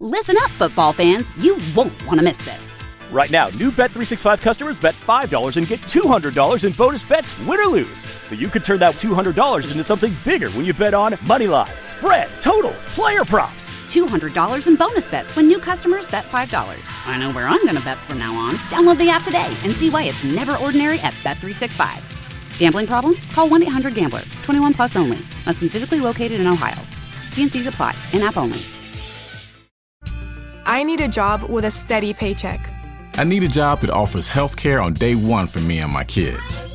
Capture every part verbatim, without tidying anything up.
Listen up, football fans. You won't want to miss this. Right now, new Bet three sixty-five customers bet five dollars and get two hundred dollars in bonus bets, win or lose. So you could turn that two hundred dollars into something bigger when you bet on money line, spread, totals, player props. two hundred dollars in bonus bets when new customers bet five dollars. I know where I'm going to bet from now on. Download the app today and see why it's never ordinary at Bet three sixty-five. Gambling problem? Call one eight hundred gambler. twenty-one plus only. Must be physically located in Ohio. T and C's apply. In-app only. I need a job with a steady paycheck. I need a job that offers health care on day one for me and my kids.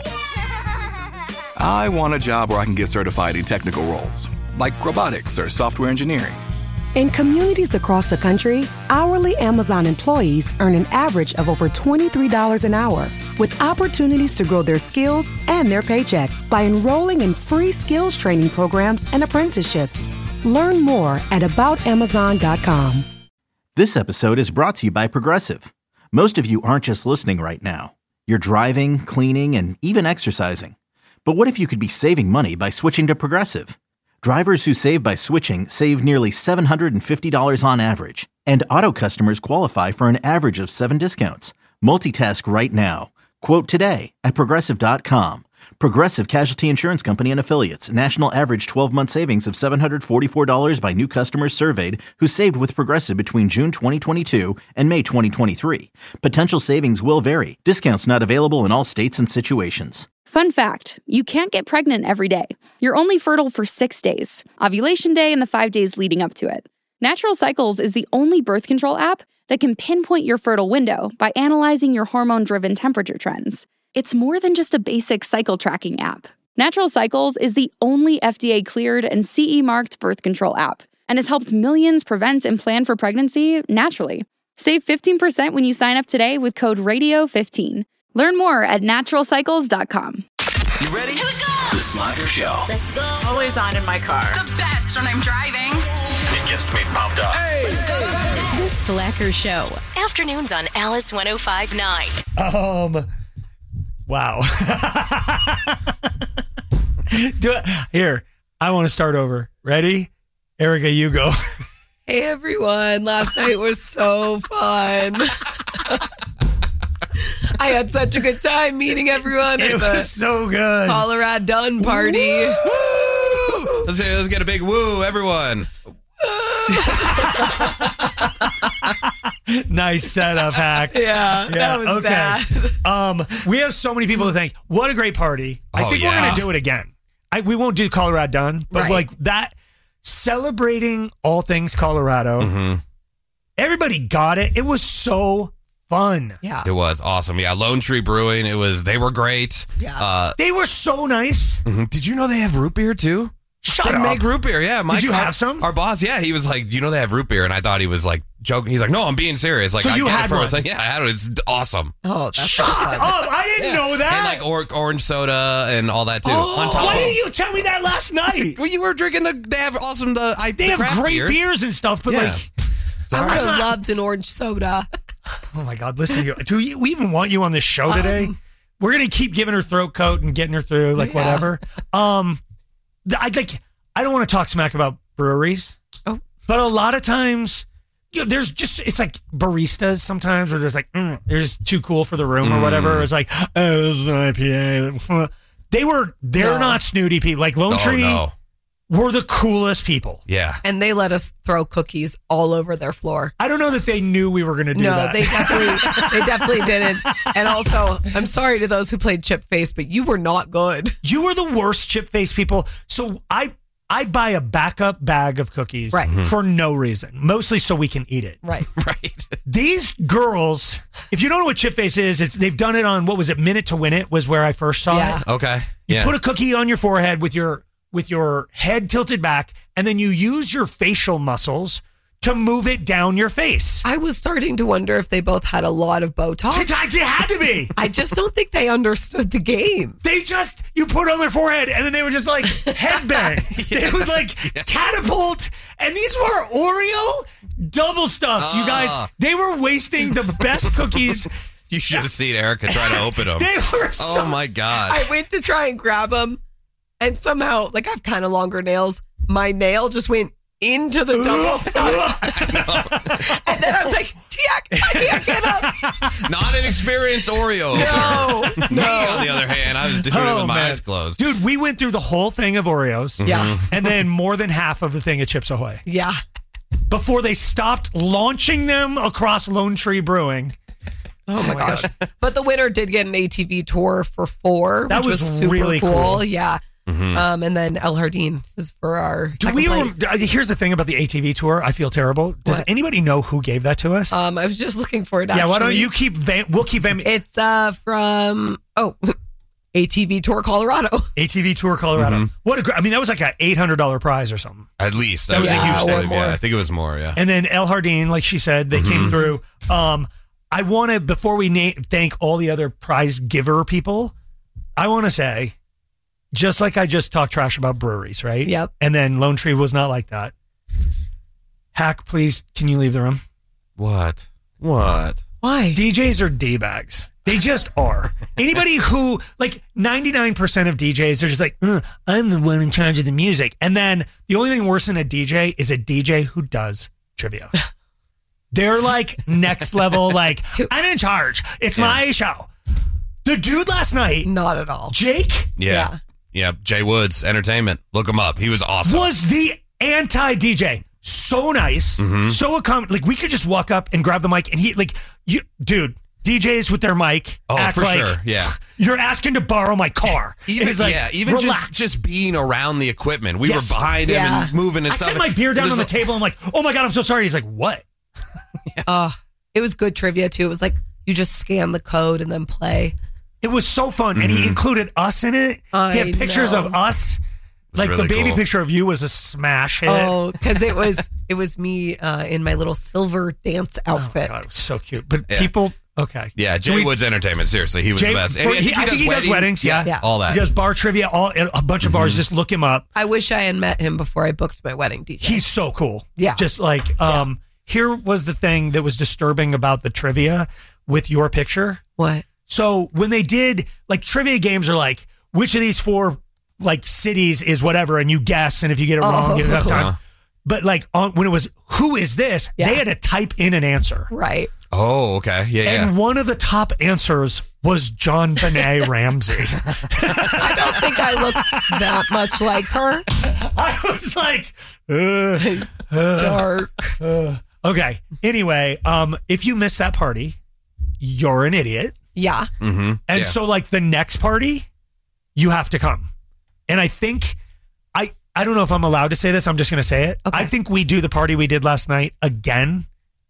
I want a job where I can get certified in technical roles, like robotics or software engineering. In communities across the country, hourly Amazon employees earn an average of over twenty-three dollars an hour, with opportunities to grow their skills and their paycheck by enrolling in free skills training programs and apprenticeships. Learn more at about amazon dot com. This episode is brought to you by Progressive. Most of you aren't just listening right now. You're driving, cleaning, and even exercising. But what if you could be saving money by switching to Progressive? Drivers who save by switching save nearly seven hundred fifty dollars on average. And auto customers qualify for an average of seven discounts. Multitask right now. Quote today at progressive dot com. Progressive Casualty Insurance Company and Affiliates. National average twelve-month savings of seven hundred forty-four dollars by new customers surveyed who saved with Progressive between June twenty twenty-two and May twenty twenty-three. Potential savings will vary. Discounts not available in all states and situations. Fun fact, you can't get pregnant every day. You're only fertile for six days, ovulation day and the five days leading up to it. Natural Cycles is the only birth control app that can pinpoint your fertile window by analyzing your hormone-driven temperature trends. It's more than just a basic cycle tracking app. Natural Cycles is the only F D A-cleared and C E-marked birth control app and has helped millions prevent and plan for pregnancy naturally. Save fifteen percent when you sign up today with code radio fifteen. Learn more at natural cycles dot com. You ready? Here we go! The Slacker Show. Let's go. Always on in my car. The best when I'm driving. It gets me pumped up. Hey! Let's go. The Slacker Show. Afternoons on Alice one oh five point nine. Um, wow. Do it. Here, I want to start over. Ready? Erica, you go. Hey, everyone. Last night was so fun. I had such a good time meeting everyone it at the was so good. Colorado Done party. Woo! Let's, let's get a big woo, everyone. Nice setup, Hack. Yeah, yeah, that was okay. bad. Um, we have so many people to thank. What a great party. I oh, think yeah. we're going to do it again. I, we won't do Colorado Done, but right. like that, celebrating all things Colorado. Mm-hmm. Everybody got it. It was so fun. Yeah. It was awesome. Yeah, Lone Tree Brewing, it was, they were great. Yeah. Uh, They were so nice. mm-hmm. Did you know they have root beer too? Shut they up. make root beer, yeah. Mike, Did you our, have some? Our boss, yeah, he was like, do you know they have root beer? And I thought he was like joking. He's like, no, I'm being serious. Like, So I you get had it for one? us. Like, yeah, I had it. It's awesome. Oh, that's Shut awesome. up. I didn't Yeah. know that. And like or, orange soda and all that too. Oh. On top Why of didn't you tell me that last night? Well, you were drinking the, they have awesome, the, I, They the have craft great beer. beers and stuff, but Yeah. like, I would have not- loved an orange soda. oh my God, listen to you. Do we, we even want you on this show today? Um, We're going to keep giving her throat coat and getting her through, like Yeah. whatever. Um, th- I like, I don't want to talk smack about breweries. Oh. But a lot of times, you know, there's just, it's like baristas sometimes where there's like, mm, they're just too cool for the room or whatever. It's like, oh, this is an I P A. They were, they're No. not snooty people. Like Lone Oh, Tree no. were the coolest people. Yeah. And they let us throw cookies all over their floor. I don't know that they knew we were going to do no, that. they definitely, they definitely didn't. And also, I'm sorry to those who played Chip Face, but you were not good. You were the worst chip face people. So I I buy a backup bag of cookies Right. Mhm. for no reason, mostly so we can eat it. Right. Right. These girls, if you don't know what chip face is, it's they've done it on, what was it, Minute to Win It was where I first saw Yeah. it. Okay. You Yeah. put a cookie on your forehead with your with your head tilted back, and then you use your facial muscles to move it down your face. I was starting to wonder if they both had a lot of Botox. It had to be. I just don't think they understood the game. They just, you put on their forehead and then they would just like headbang. Yeah. They would like catapult. And these were Oreo double stuffs, you guys. Ah. They were wasting the best cookies. You should have seen Erica try to open them. They were so. Oh my God. I went to try and grab them, and somehow, like, I have kind of longer nails. My nail just went into the double stuffed. And then I was like, Tiak, I can't get up. Not an experienced Oreo No, opener. no. Me, on the other hand, I was doing it Oh, with my man. eyes closed. Dude, we went through the whole thing of Oreos. Yeah. And then more than half of the thing at Chips Ahoy. Yeah. Before they stopped launching them across Lone Tree Brewing. Oh my gosh. But the winner did get an A T V tour for four, That which was, was super really cool. cool. Yeah. Mm-hmm. Um, and then El Jardín was for our Do second we? place. Rem- here's the thing about the A T V tour. I feel terrible. Does What? anybody know who gave that to us? Um, I was just looking for it. yeah, why don't actually. you keep? Van- we'll keep Van- It's uh from oh, A T V Tour Colorado. A T V Tour Colorado. Mhm. What a great! I mean, that was like an eight hundred dollar prize or something. At least. That was a I huge believe, thing. Yeah, More. I think it was more, yeah. And then El Jardín, like she said, they came Mhm. through. Um, I want to before we na- thank all the other prize giver people. I want to say, just like I just talked trash about breweries, right? Yep. And then Lone Tree was not like that. Hack, please, can you leave the room? What? What? Why? D Js are D-bags. They just are. Anybody who, like ninety-nine percent of D Js, they're just like, "Uh, I'm the one in charge of the music. And then the only thing worse than a D J is a D J who does trivia. They're like next level, like, I'm in charge. It's Yeah. my show. The dude last night, Not at all. Jake, Yeah. yeah. Jay Woods, Entertainment. Look him up. He was awesome. was the anti-D J. So nice, Mhm. so accommodating. Like we could just walk up and grab the mic, and he, like, you, dude, D Js with their mic. Oh, act for like, sure. Yeah. You're asking to borrow my car. Even, It's like, yeah, even relax. just, just being around the equipment. We Yes. were behind him Yeah. and moving and I stuff. set my beer down It on was the table. I'm like, oh my God, I'm so sorry. He's like, what? Uh, it was good trivia too. It was like you just scan the code and then play. It was so fun. And he Mhm. included us in it. I he had pictures know. of us. Like really the baby cool. picture of you was a smash hit. Oh, because it was it was me uh, in my little silver dance Oh, outfit. God, it was so cute. But Yeah. people, okay. Yeah, Jay So we- Woods Entertainment. Seriously, he was Jay- the best. And for- I think he- he, I does, think he does wedding- weddings, yeah. Yeah. all that. He does bar trivia, all a bunch of bars. Mhm. Just look him up. I wish I had met him before I booked my wedding D J. He's so cool. Yeah. Just like, um, here was the thing that was disturbing about the trivia with your picture. What? So when they did, like, trivia games are like, which of these four, like, cities is whatever, and you guess, and if you get it wrong, Oh. you have enough time. Uh-huh. But like on, when it was, who is this? Yeah. They had to type in an answer. Right. Oh, okay. Yeah, yeah. And one of the top answers was John Benet Ramsey. I don't think I look that much like her. I was like, uh, uh, Dark. uh. Okay. Anyway, um, if you miss that party, you're an idiot. Yeah. Mm-hmm. And yeah. so, like, the next party, you have to come. And I think, I, I don't know if I'm allowed to say this. I'm just going to say it. Okay. I think we do the party we did last night again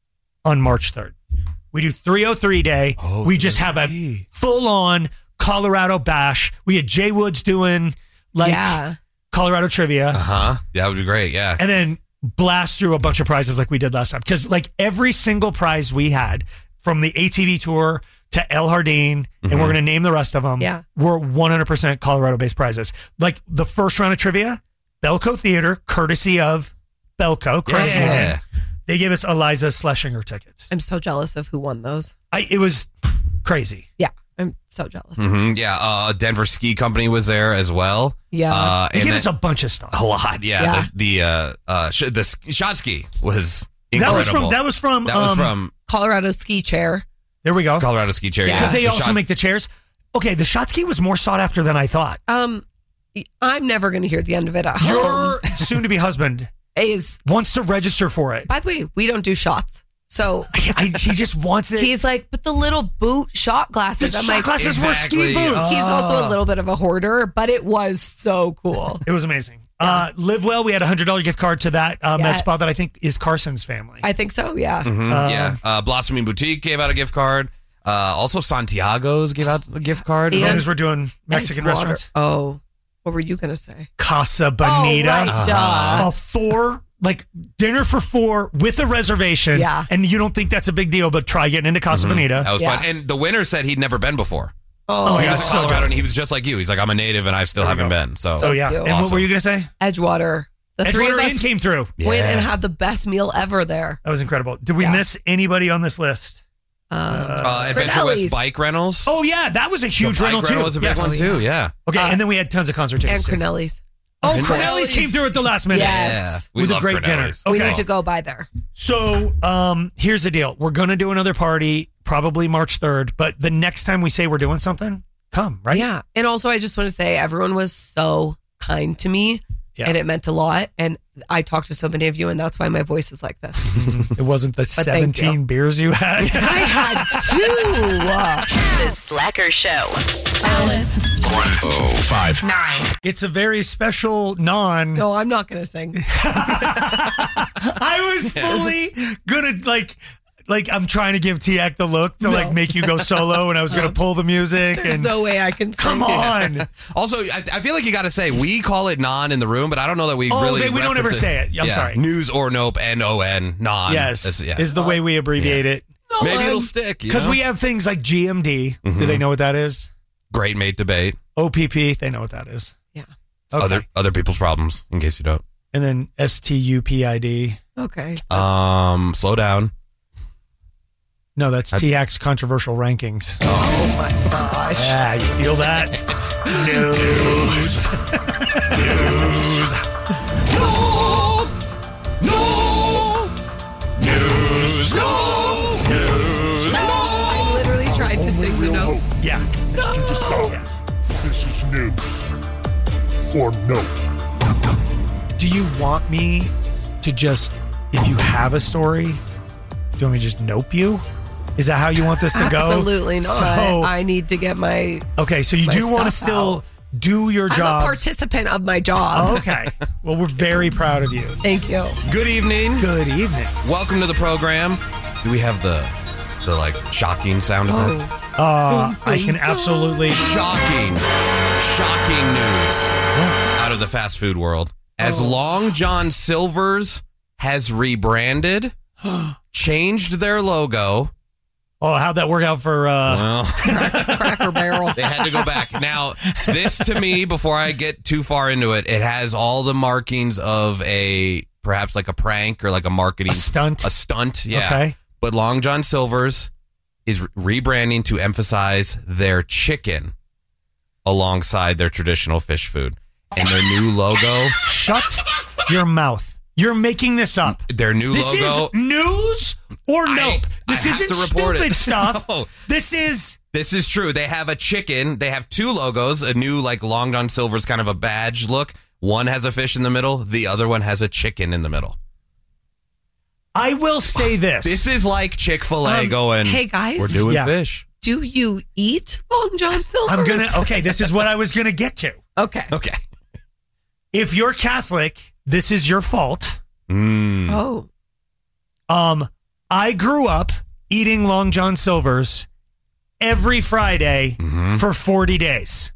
on March third. We do three oh three day. Oh, we just have a three oh three. full on Colorado bash. We had Jay Woods doing like Yeah. Colorado trivia. Uh huh. That would be great. Yeah. And then blast through a bunch of prizes like we did last time. Because like every single prize we had from the A T V tour to El Jardín, and we're going to name the rest of them, Yeah. were one hundred percent Colorado-based prizes. Like the first round of trivia, Belco Theater, courtesy of Belco. Credit Yeah. union. They gave us Eliza Schlesinger tickets. I'm so jealous of who won those. I, it was crazy. Yeah. I'm so jealous. hmm Yeah. Uh, Denver Ski Company was there as well. Yeah. Uh, They and gave then- us a bunch of stuff. a lot. Yeah. Yeah. The, the uh, uh, sh- the sk- shot ski was That incredible. was from. That was from. That was um, from Colorado ski chair. There we go. Colorado Ski Chair. Yeah. Yeah. Because they The also shot- make the chairs. Okay, the shot ski was more sought after than I thought. Um, I'm never going to hear the end of it at home. Your soon-to-be husband Is wants to register for it. by the way, we don't do shots. So I, I, he just wants it. he's like, but the little boot shot glasses. The I'm shot like, glasses were ski Exactly. boots. he's also Ah. a little bit of a hoarder, but it was so cool. It was amazing. Uh, Live Well, we had a one hundred dollars gift card to that uh, med Yes. spa that I think is Carson's family. I think so. Yeah. Mhm, Uh, yeah. Uh, Blossoming Boutique gave out a gift card. Uh, also, Santiago's gave out a gift card. as long and- as we're doing Mexican Edgewater. restaurants. Oh, what were you going to say? Casa Bonita. Oh, right, Uh-huh. duh. A four, like dinner for four with a reservation. Yeah. And you don't think that's a big deal, but try getting into Casa Bonita. That was Yeah. fun. And the winner said he'd never been before. Oh, Oh, He yeah. was that's in so Colorado good. and he was just like you. He's like, I'm a native and I still There we haven't go. been. So, So, yeah. cute. And what Awesome. were you going to say? Edgewater. The three of Edgewater us Inn came through. yeah. went and had the best meal ever there. That was incredible. Did we Yeah. miss anybody on this list? Um, uh, Adventure West Corneli's. Bike Rentals. Oh, yeah, that was a huge the bike rental, too. rental was a big Yes. one too. Yeah. Okay, Uh, and then we had tons of concert and tickets. too. Corneli's. Oh, Corneli's. Corneli's came through at the last minute. Yes. Yeah, we with a love great Corneli's. dinner. We Okay. need to go by there. So um, here's the deal. We're going to do another party, probably March third. But the next time we say we're doing something, come, right? Yeah. And also, I just want to say everyone was so kind to me. Yeah. And it meant a lot. And I talked to so many of you, and that's why my voice is like this. It wasn't the thank seventeen you. beers you had. I had two. The Slacker Show. Alice. one oh five Nine. It's a very special non. No, I'm not going to sing. I was fully gonna like, like I'm trying to give T-Ac the look to like make you go solo, and I was gonna pull the music. There's and no way I can sing. come on. Also, I, I feel like you got to say we call it non in the room, but I don't know that we Oh, really. they- we don't ever reference say it. I'm Yeah. sorry. News or nope. N O N. Non. Yes, That's- yeah. is the way we abbreviate it. Maybe it'll stick. Because we have things like G M D. Do they know what that is? Great mate debate. O P P. They know what that is. Yeah. Okay. Other other people's problems, in case you don't. And then S T U P I D. Okay. Um, slow down. No, that's I- T-Ac's controversial rankings. Oh my gosh. Yeah, you feel that? News. News. No. No. News. No. News. I literally tried to sing the note. Yeah. To decide. This is news or no. Do you want me to just, if you have a story, do you want me to just nope you? Is that how you want this to go? Absolutely not. So, I need to get my. okay, so you my do want to stuff still out. do your I'm a job. participant of my job. Okay. Well, we're very proud of you. Thank you. Good evening. Good evening. Welcome to the program. Do we have the the like shocking sound effect? Oh. Uh, I can absolutely. Shocking, shocking news out of the fast food world. As Oh. Long John Silver's has rebranded, changed their logo. Oh, how'd that work out for? Uh, Well, Cracker Barrel. they had to go back. Now, this to me, before I get too far into it, it has all the markings of a perhaps like a prank or like a marketing a stunt. A stunt, yeah. Okay. But Long John Silver's is rebranding to emphasize their chicken alongside their traditional fish food. And their new logo, Shut your mouth. You're making this up. their new This logo. is news or I- nope. This I have isn't to report stupid it. stuff. No. This is. This is true. They have a chicken. They have two logos, a new like Long John Silver's kind of a badge look. One has a fish in the middle. The other one has a chicken in the middle. I will say this. This is like Chick-fil-A Um, going, hey, guys. we're doing Yeah. fish. Do you eat Long John Silver's? I'm gonna. Okay, this is what I was gonna get to. Okay. Okay. If you're Catholic, this is your fault. Mm. Oh. Um, I grew up eating Long John Silver's every Friday Mm-hmm. for forty days.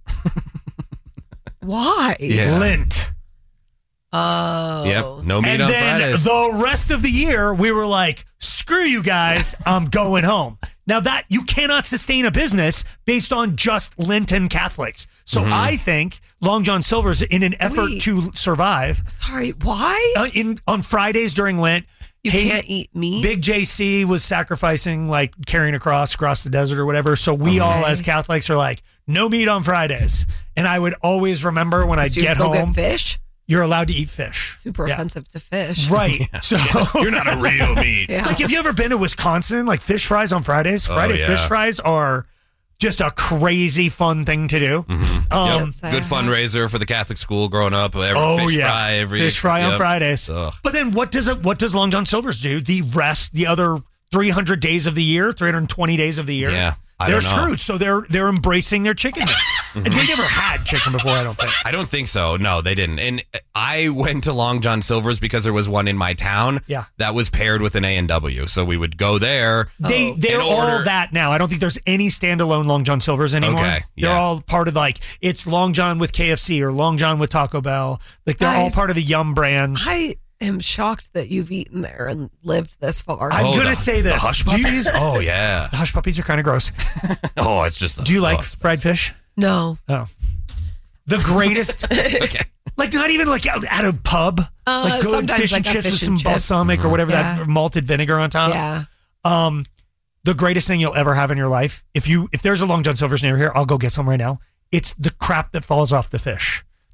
Why? Yeah. Lent. Oh. Yep. No meat And on then Fridays. the rest of the year, we were like, screw you guys, I'm going home. Now that you cannot sustain a business based on just Lenten Catholics. So Mhm. I think Long John Silver's, in an effort Wait. to survive, Sorry. Why? uh, in on Fridays during Lent, You hey, can't eat meat? Big J C was sacrificing, like carrying a cross across the desert or whatever. So we all, Okay. as Catholics, are like, no meat on Fridays. And I would always remember when I'd So you get go home, get fish? you're allowed to eat fish. Super Yeah. offensive to fish. Right. So You're not a real meat. Yeah. like, have you ever been to Wisconsin? Like fish fries on Fridays? Oh, Friday yeah. fish fries are just a crazy fun thing to do. Mhm. Um, Yep. Good fundraiser for the Catholic school growing up. Every Oh fish yeah, fry every fish fry on yep. Fridays. Ugh. But then what does it? What does Long John Silver's do? The rest, the other three hundred days of the year, three hundred twenty days of the year. Yeah, I they're don't know. screwed. So they're they're embracing their chickenness, Mhm. and they never had chicken before. I don't think. I don't think so. No, they didn't. And I went to Long John Silver's because there was one in my town. Yeah. That was paired with an A and W. So we would go there. They they're and order- all that now. I don't think there's any standalone Long John Silver's anymore. Okay, They're yeah. all part of like it's Long John with K F C or Long John with Taco Bell. Like they're all Guys, part of the Yum brands. I am shocked that you've eaten there and lived this far. I'm Oh, gonna the- say this. The hush Do you- puppies? Oh, yeah. The hush puppies are kind of gross. Oh, it's just. Do you like oh, fried fish? No. Oh, the greatest. okay. Like not even like out at a pub. Uh, like good sometimes fish and like a chips with fish some and chips. balsamic or whatever Yeah. that malted vinegar on top. Yeah. Um, the greatest thing you'll ever have in your life. If you if there's a Long John Silver's near here, I'll go get some right now. It's the crap that falls off the fish.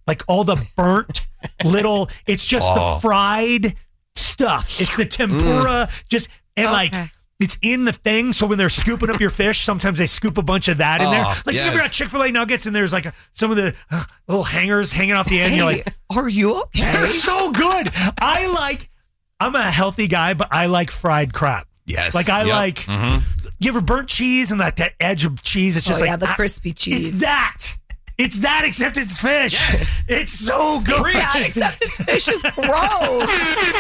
like all the burnt little, it's just Oh. the fried stuff. It's the tempura, just, and Okay. like, it's in the thing. So when they're scooping up your fish, sometimes they scoop a bunch of that in there. Oh, Like, yes. you ever got Chick-fil-A nuggets and there's like a, some of the uh, little hangers hanging off the end. Hey, You're like, are you okay? they're so good. I like, I'm a healthy guy, but I like fried crap. Yes. Like, I Yep. like, Mhm. you ever burnt cheese and that, that edge of cheese? It's just Oh, like, yeah, the I- crispy cheese. It's that. It's that, except it's fish. Yes. It's so good. That, except it's fish is gross.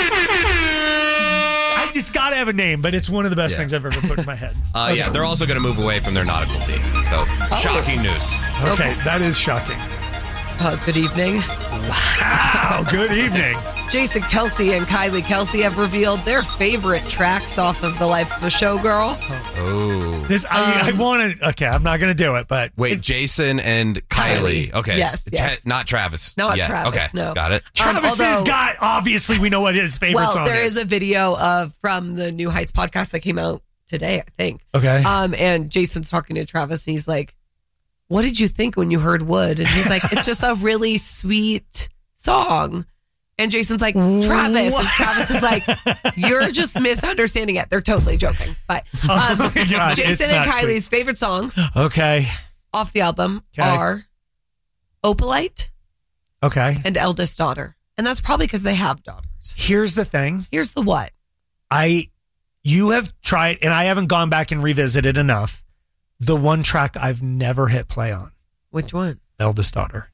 I, it's got to have a name, but it's one of the best Yeah. things I've ever put in my head. Uh, yeah, they're also going to move away from their nautical theme. So, shocking news. Okay, that is shocking. Uh, good evening. Wow, good evening. Jason Kelsey and Kylie Kelsey have revealed their favorite tracks off of The Life of a Showgirl. Oh. This, I, Um, I want to, okay, I'm not going to do it, but. Wait, Jason and Kylie. Kylie. Okay. Yes, Tra- yes. not Travis. Not yet. Travis, Okay. no. Got it. Um, Travis has although- got, obviously, we know what his favorite Well, song there is. is a video of from the New Heights podcast that came out today, I think. Okay. Um, and Jason's talking to Travis, and he's like, "What did you think when you heard Wood?" And he's like, "It's just a really sweet song." And Jason's like, "Travis," and Travis is like, "You're just misunderstanding it." They're totally joking, but um, Oh my God, it's Jason and not sweet. Kylie's favorite songs Okay. off the album Okay. are "Opalite" Okay. and "Eldest Daughter," and that's probably because they have daughters. Here's the thing. Here's the what. I, you have tried, and I haven't gone back and revisited enough. The one track I've never hit play on, Which one? Eldest Daughter.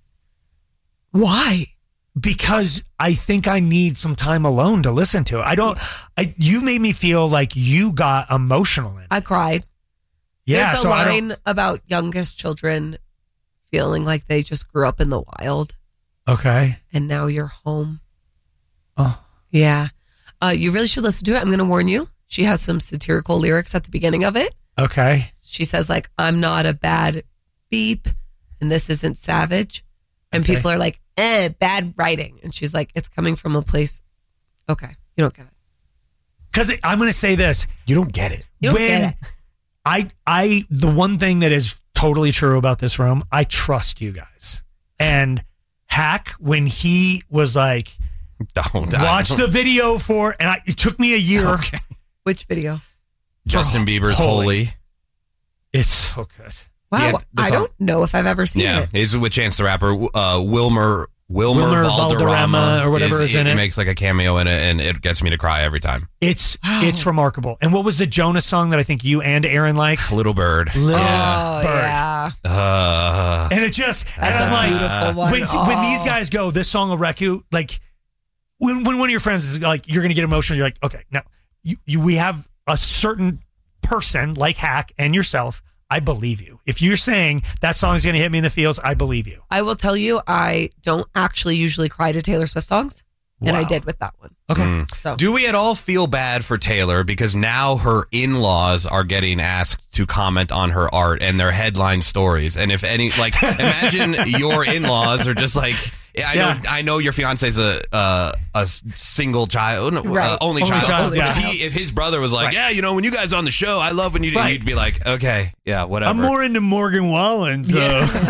Why? Because I think I need some time alone to listen to it. I don't, I, you made me feel like you got emotional in it. I cried. Yeah. There's a so I don't- line about youngest children feeling like they just grew up in the wild Okay. and now you're home. Oh. Yeah. Uh, you really should listen to it. I'm going to warn you. She has some satirical lyrics at the beginning of it. Okay. She says, like, "I'm not a bad beep and this isn't savage." And Okay. people are like, eh, bad writing. And she's like, "It's coming from a place." Okay. You don't get it. Because I'm going to say this. You don't get it. You don't when get it. I, I, the one thing that is totally true about this room, I trust you guys. And Hack, when he was like, Don't watch the video for, and I, it took me a year. Okay. Which video? Justin Bieber's Holy. Holy. It's so good. Wow. Yeah, the I song- don't know if I've ever seen Yeah, it. it's with Chance the Rapper. Uh, Wilmer Wilmer, Wilmer Valderrama, Valderrama or whatever is in he it. makes like a cameo in it, and it gets me to cry every time. It's Wow. it's remarkable. And what was the Jonas song that I think you and Aaron liked? Little Bird. Little Oh, Bird. yeah. Uh, And it just, and That's I'm a like, beautiful one. when, when these Oh. guys go, this song will wreck you. Like, when, when one of your friends is like, you're going to get emotional, you're like, okay, now you, you, we have a certain person like Hack and yourself. I believe you. If you're saying that song is going to hit me in the feels, I believe you. I will tell you, I don't actually usually cry to Taylor Swift songs, and I Wow. did with that one. Okay. mm. So Do we at all feel bad for Taylor because now her in-laws are getting asked to comment on her art and their headline stories? And if any, like, imagine your in-laws are just like, I Yeah. know, I know your fiance's a uh, a s- single child, uh, Right. only, Only child. child, But yeah. if he, if his brother was like, Right. yeah, you know, when you guys are on the show, I love when you, Right. you'd be like, okay, yeah, whatever. I'm more into Morgan Wallen. So.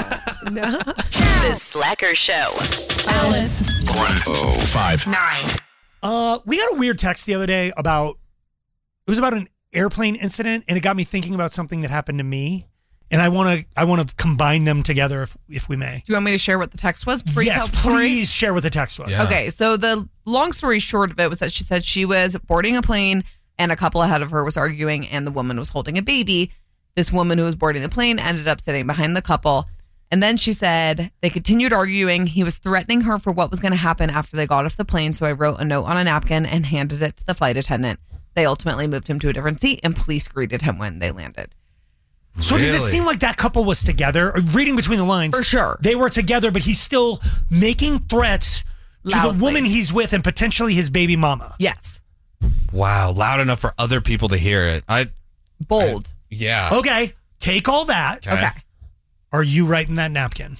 The Slacker Show. Alice. one oh five Nine. Uh, we got a weird text the other day about, it was about an airplane incident, and it got me thinking about something that happened to me. And I want to, I want to combine them together if, if we may. Do you want me to share what the text was? before you Yes, tell the story? please share what the text was. Yeah. Okay, so the long story short of it was that she said she was boarding a plane and a couple ahead of her was arguing and the woman was holding a baby. This woman who was boarding the plane ended up sitting behind the couple. And then she said they continued arguing. He was threatening her for what was going to happen after they got off the plane. So I wrote a note on a napkin and handed it to the flight attendant. They ultimately moved him to a different seat and police greeted him when they landed. So does it Really? seem like that couple was together? Or reading between the lines, For sure. they were together, but he's still making threats to Loudly. the woman he's with and potentially his baby mama. Yes. Wow, loud enough for other people to hear it. I Bold. yeah. Okay, take all that. Okay. Are you writing that napkin?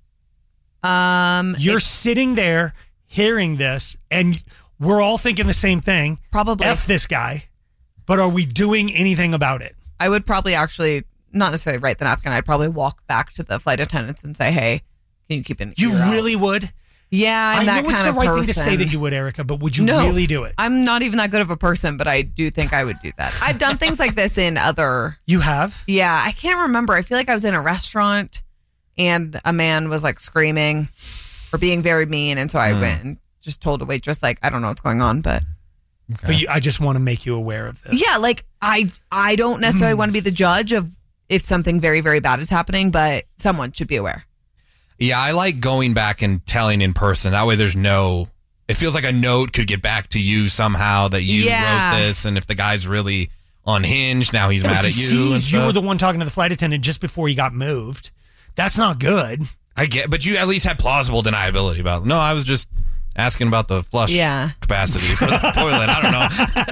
Um, You're it- sitting there hearing this, and we're all thinking the same thing. Probably. F this guy. But are we doing anything about it? I would probably actually not necessarily write the napkin. I'd probably walk back to the flight attendants and say, "Hey, can Can you keep it? You really would? Yeah, I'm I that know it's kind the of right person. thing to say that you would, Erica, but would you No, really do it? I'm not even that good of a person, but I do think I would do that. I've done things like this in other. You have? Yeah, I can't remember. I feel like I was in a restaurant and a man was like screaming or being very mean, and so I Mm. went and just told a waitress like, I don't know what's going on, but But you, I just want to make you aware of this. yeah, like I I don't necessarily want to be the judge of if something very very bad is happening, but someone should be aware. Yeah, I like going back and telling in person. That way there's no, it feels like a note could get back to you somehow that you Yeah. wrote this. And if the guy's really unhinged, now he's Yeah, mad but at he you. sees and you stuff. were the one talking to the flight attendant just before he got moved. That's not good. I get, but you at least had plausible deniability about, no, I was just asking about the flush Yeah. capacity for the toilet. I don't know.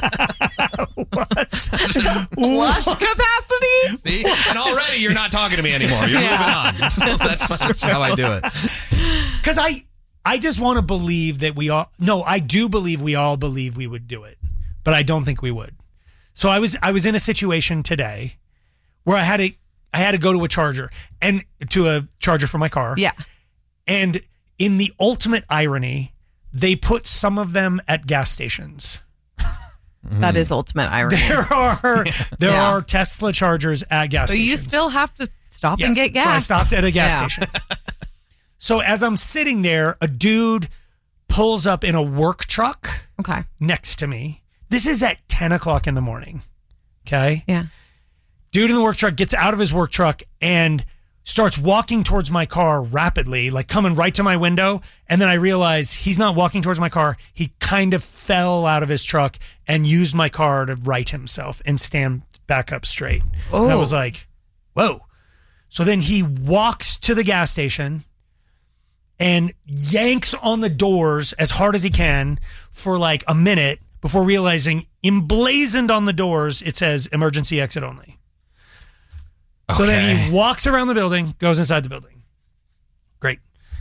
Flush capacity? See? And already you're not talking to me anymore. You're Yeah. moving on. So that's, that's how I do it. Because I, I just want to believe that we all, no, I do believe we all believe we would do it, but I don't think we would. So I was, I was in a situation today where I had to, I had to go to a charger and to a charger for my car. Yeah. And in the ultimate irony, they put some of them at gas stations. That is ultimate irony. There are there Yeah. are Tesla chargers at gas So stations. you still have to stop Yes. and get gas. So I stopped at a gas Yeah. station. So as I'm sitting there, a dude pulls up in a work truck Okay. next to me. This is at ten o'clock in the morning. Okay. Yeah. Dude in the work truck gets out of his work truck and starts walking towards my car rapidly, like coming right to my window. And then I realize he's not walking towards my car. He kind of fell out of his truck and used my car to right himself and stand back up straight. Oh. And I was like, whoa. So then he walks to the gas station and yanks on the doors as hard as he can for like a minute before realizing, emblazoned on the doors, it says emergency exit only. So then he walks around the building, goes inside the building. Great.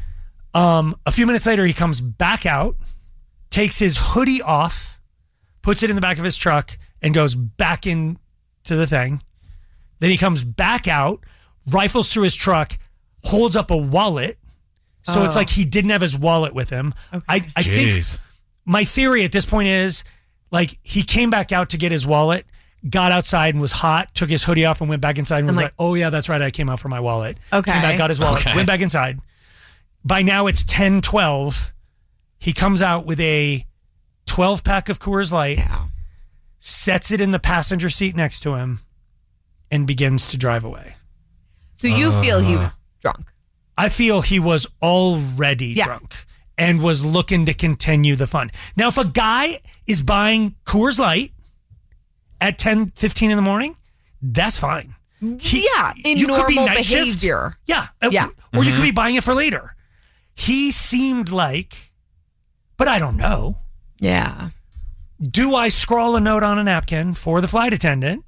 Um, a few minutes later, he comes back out, takes his hoodie off, puts it in the back of his truck, and goes back into the thing. Then he comes back out, rifles through his truck, holds up a wallet. So Oh. it's like he didn't have his wallet with him. I, I think Jeez. my theory at this point is like he came back out to get his wallet, got outside and was hot, took his hoodie off and went back inside and was I'm like, like- oh yeah, that's right. I came out for my wallet. Okay. Came back, got his wallet, Okay. went back inside. By now it's ten twelve. He comes out with a twelve pack of Coors Light, Yeah. sets it in the passenger seat next to him, and begins to drive away. So you feel he was drunk? I feel he was already Yeah. drunk and was looking to continue the fun. Now, if a guy is buying Coors Light at ten fifteen in the morning, that's fine. He- Yeah, in you could be normal night shift. behavior. Yeah. uh, Yeah. Or you could be buying it for later. He seemed like, but I don't know. Yeah. Do I scrawl a note on a napkin for the flight attendant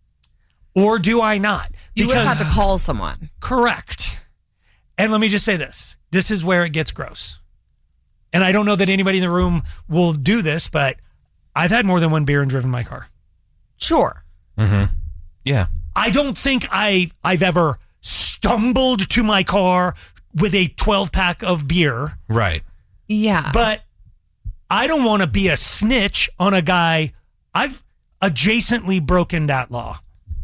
or do I not? You would have had to call someone. Correct. And let me just say this. This is where it gets gross. And I don't know that anybody in the room will do this, but I've had more than one beer and driven my car. Sure. Mm-hmm. Yeah. I don't think I, I've ever stumbled to my car with a twelve pack of beer, Right. Yeah. but I don't want to be a snitch on a guy. I've adjacently broken that law.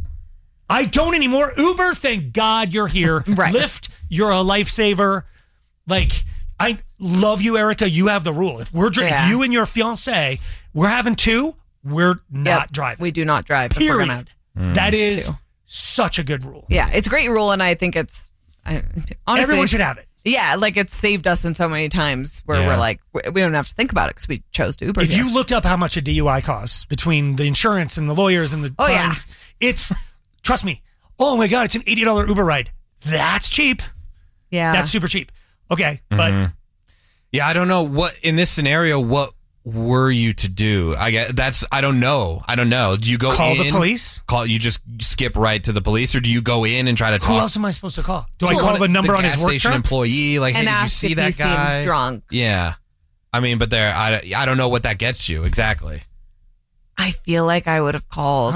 I don't anymore. Uber, thank God you're here. Right. Lyft, you're a lifesaver. Like, I love you, Erica. You have the rule. If we're dri- Yeah. if you and your fiance, we're having two, we're not Yep. driving. We do not drive. If we're Period. gonna, That is Two. such a good rule. yeah, it's a great rule, and I think it's I, honestly Everyone should have it. Yeah, like it's saved us in so many times where Yeah. we're like we we don't have to think about it because we chose to Uber. If here. you looked up how much a D U I costs between the insurance and the lawyers and the Oh, yeah. fines, it's, trust me, oh my God, it's an eighty dollars Uber ride. That's cheap. yeah, That's super cheap. Okay, but Mhm. Yeah, I don't know what in this scenario. What were you to do? I get that's. I don't know. I don't know. Do you go call in, the police. Call you just skip right to the police, or do you go in and try to Who talk? else am I supposed to call? Do I to call one- the number on gas his work station truck? employee? Like, and hey, did you ask see if that he guy? seemed drunk. Yeah, I mean, but there, I, I don't know what that gets you exactly. I feel like I would have called.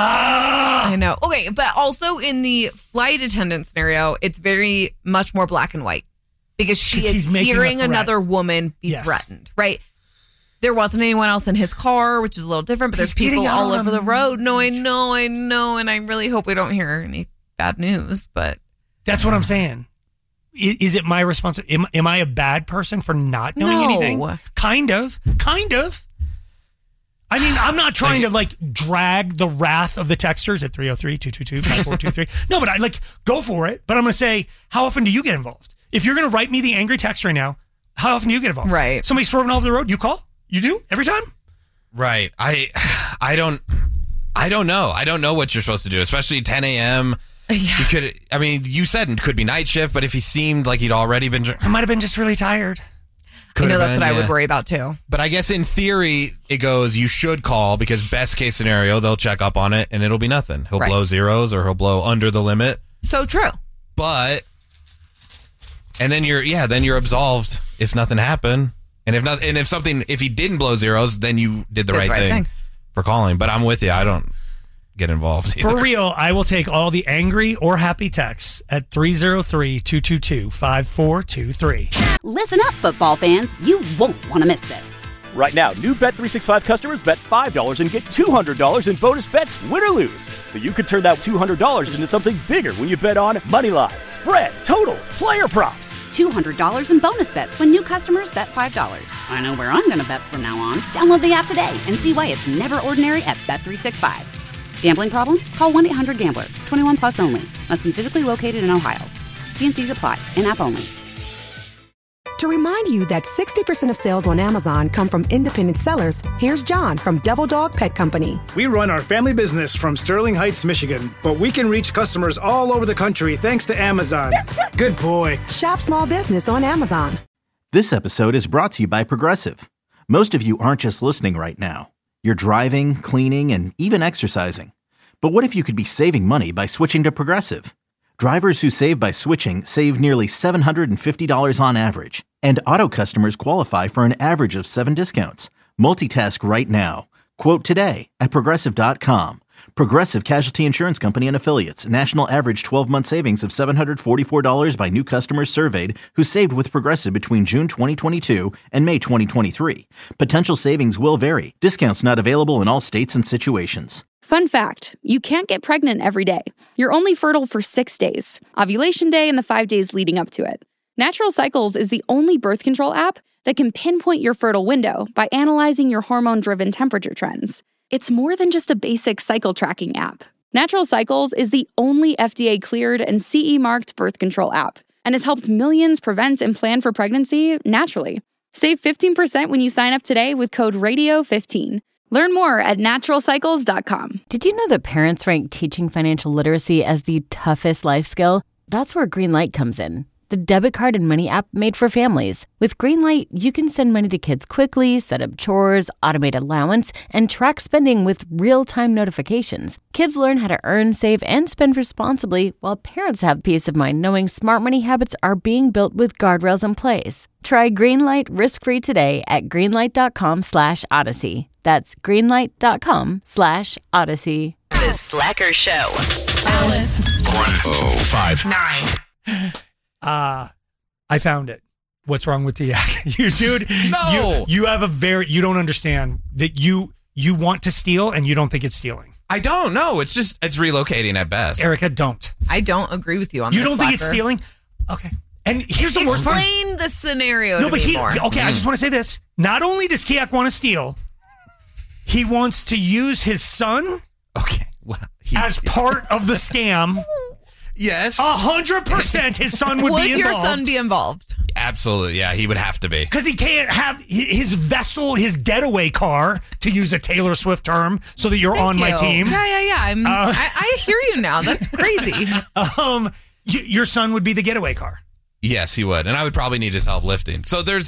Ah! I know. Okay, but also in the flight attendant scenario, it's very much more black and white because she 'Cause he's is making a hearing threat. another woman be Yes. threatened, right? There wasn't anyone else in his car, which is a little different, but He's there's people getting out all on over a- the road. No, I know, I know, and I really hope we don't hear any bad news, but That's what I'm saying. Is, is it my responsibility? Am, am I a bad person for not knowing No. anything? Kind of. Kind of. I mean, I'm not trying to like drag the wrath of the texters at three oh three, two two two, five four two three. No, but I like go for it. But I'm going to say, how often do you get involved? If you're going to write me the angry text right now, how often do you get involved? Right. Somebody swerving off the road, you call? You do? Every time? Right. I I don't I don't know. I don't know what you're supposed to do, especially ten a.m. You could I mean, you said it could be night shift, but if he seemed like he'd already been dr- I might have been just really tired. I know have that's been, what I yeah. would worry about too. But I guess in theory, it goes, you should call because best case scenario, they'll check up on it and it'll be nothing. He'll Right. blow zeros or he'll blow under the limit. So true. But, and then you're, yeah, then you're absolved if nothing happened. And if not, and if something, if he didn't blow zeros, then you did the Did right, the right thing, thing. for calling. But I'm with you. I don't get involved either. For real, I will take all the angry or happy texts at three oh three, two two two, five four two three. Listen up, football fans. You won't want to miss this. Right now, new Bet three sixty-five customers bet five dollars and get two hundred dollars in bonus bets, win or lose. So you could turn that two hundred dollars into something bigger when you bet on Moneyline, spread, totals, player props. two hundred dollars in bonus bets when new customers bet five dollars. I know where I'm going to bet from now on. Download the app today and see why it's never ordinary at Bet three sixty-five. Gambling problem? Call one eight hundred gambler. twenty-one plus only. Must be physically located in Ohio. T and C's apply. In-app only. To remind you that sixty percent of sales on Amazon come from independent sellers, here's John from Devil Dog Pet Company. We run our family business from Sterling Heights, Michigan, but we can reach customers all over the country thanks to Amazon. Good boy. Shop small business on Amazon. This episode is brought to you by Progressive. Most of you aren't just listening right now. You're driving, cleaning, and even exercising. But what if you could be saving money by switching to Progressive? Drivers who save by switching save nearly seven hundred fifty dollars on average. And auto customers qualify for an average of seven discounts. Multitask right now. Quote today at Progressive dot com. Progressive Casualty Insurance Company and Affiliates. National average twelve-month savings of seven hundred forty-four dollars by new customers surveyed who saved with Progressive between June twenty twenty-two and May twenty twenty-three. Potential savings will vary. Discounts not available in all states and situations. Fun fact, you can't get pregnant every day. You're only fertile for six days. Ovulation day and the five days leading up to it. Natural Cycles is the only birth control app that can pinpoint your fertile window by analyzing your hormone-driven temperature trends. It's more than just a basic cycle tracking app. Natural Cycles is the only F D A-cleared and C E-marked birth control app and has helped millions prevent and plan for pregnancy naturally. Save fifteen percent when you sign up today with code radio fifteen. Learn more at natural cycles dot com. Did you know that parents rank teaching financial literacy as the toughest life skill? That's where Greenlight comes in. The debit card and money app made for families. With Greenlight, you can send money to kids quickly, set up chores, automate allowance, and track spending with real-time notifications. Kids learn how to earn, save, and spend responsibly, while parents have peace of mind knowing smart money habits are being built with guardrails in place. Try Greenlight risk-free today at greenlight.com slash odyssey. That's greenlight.com slash odyssey. The Slacker Show. Alice. one oh five Nine. Uh, I found it. What's wrong with the you dude? No. You, you have a very you don't understand that you you want to steal and you don't think it's stealing. I don't know. It's just, it's relocating at best. Erica, don't. I don't agree with you on You this. don't think it's Slacker. stealing? Okay. And here's the worst part. Explain the scenario No, to but me he more. okay, I just want to say this. Not only does Tiak want to steal, he wants to use his son Okay. Well, he, as part of the scam. yes. A hundred percent his son would, Would be your involved. son be involved? Absolutely. Yeah, he would have to be. Because he can't have hi- his vessel, his getaway car, to use a Taylor Swift term, so that you're Thank on my you. team. Yeah, yeah, yeah. I'm, Uh, I, I hear you now. That's crazy. Um, y- your son would be the getaway car. Yes, he would. And I would probably need his help lifting. So there's...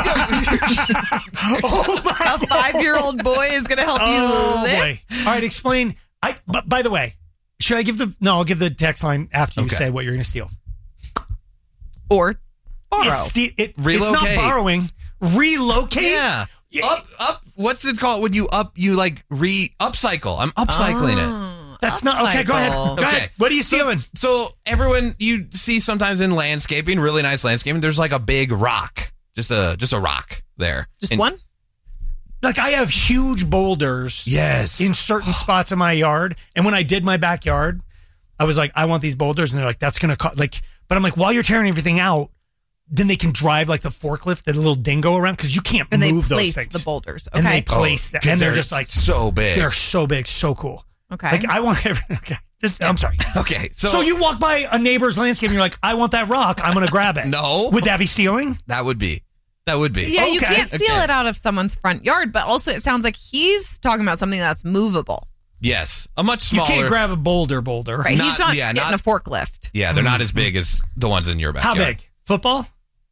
Oh my A five-year-old boy is going to help Oh you lift. boy! All right, explain. I. But by the way, should I give the? No, I'll give the text line after you Okay. say what you're going to steal. Or borrow. It's, ste- it, it's not Relocate. borrowing. Relocate. Yeah. Up, up. What's it called when you up? You like re upcycle. I'm upcycling it. Oh. That's not okay. Go ahead. Go Okay. ahead. What are you stealing? So, so everyone you see sometimes in landscaping, really nice landscaping, there's like a big rock, just a just a rock there. Just And- one? Like I have huge boulders. Yes. In certain spots in my yard, and when I did my backyard, I was like, I want these boulders, and they're like, that's gonna cost like. But I'm like, while you're tearing everything out, then they can drive like the forklift, the little dingo around because you can't And they move those place things. the boulders. And Okay. they place Oh, them, and they're, they're just like so big. They're so big, so cool. Okay. Like I want every. Okay. Just, I'm sorry. Okay. So, So you walk by a neighbor's landscape, and you're like, I want that rock. I'm gonna grab it. No. Would that be stealing? that would be. That would be. Yeah, you Okay. can't steal Okay. it out of someone's front yard, but also it sounds like he's talking about something that's movable. Yes. A much smaller. You can't grab a boulder, boulder. Right. Not- he's not yeah, getting not- a forklift. Yeah, they're not as big as the ones in your How backyard. big? Football?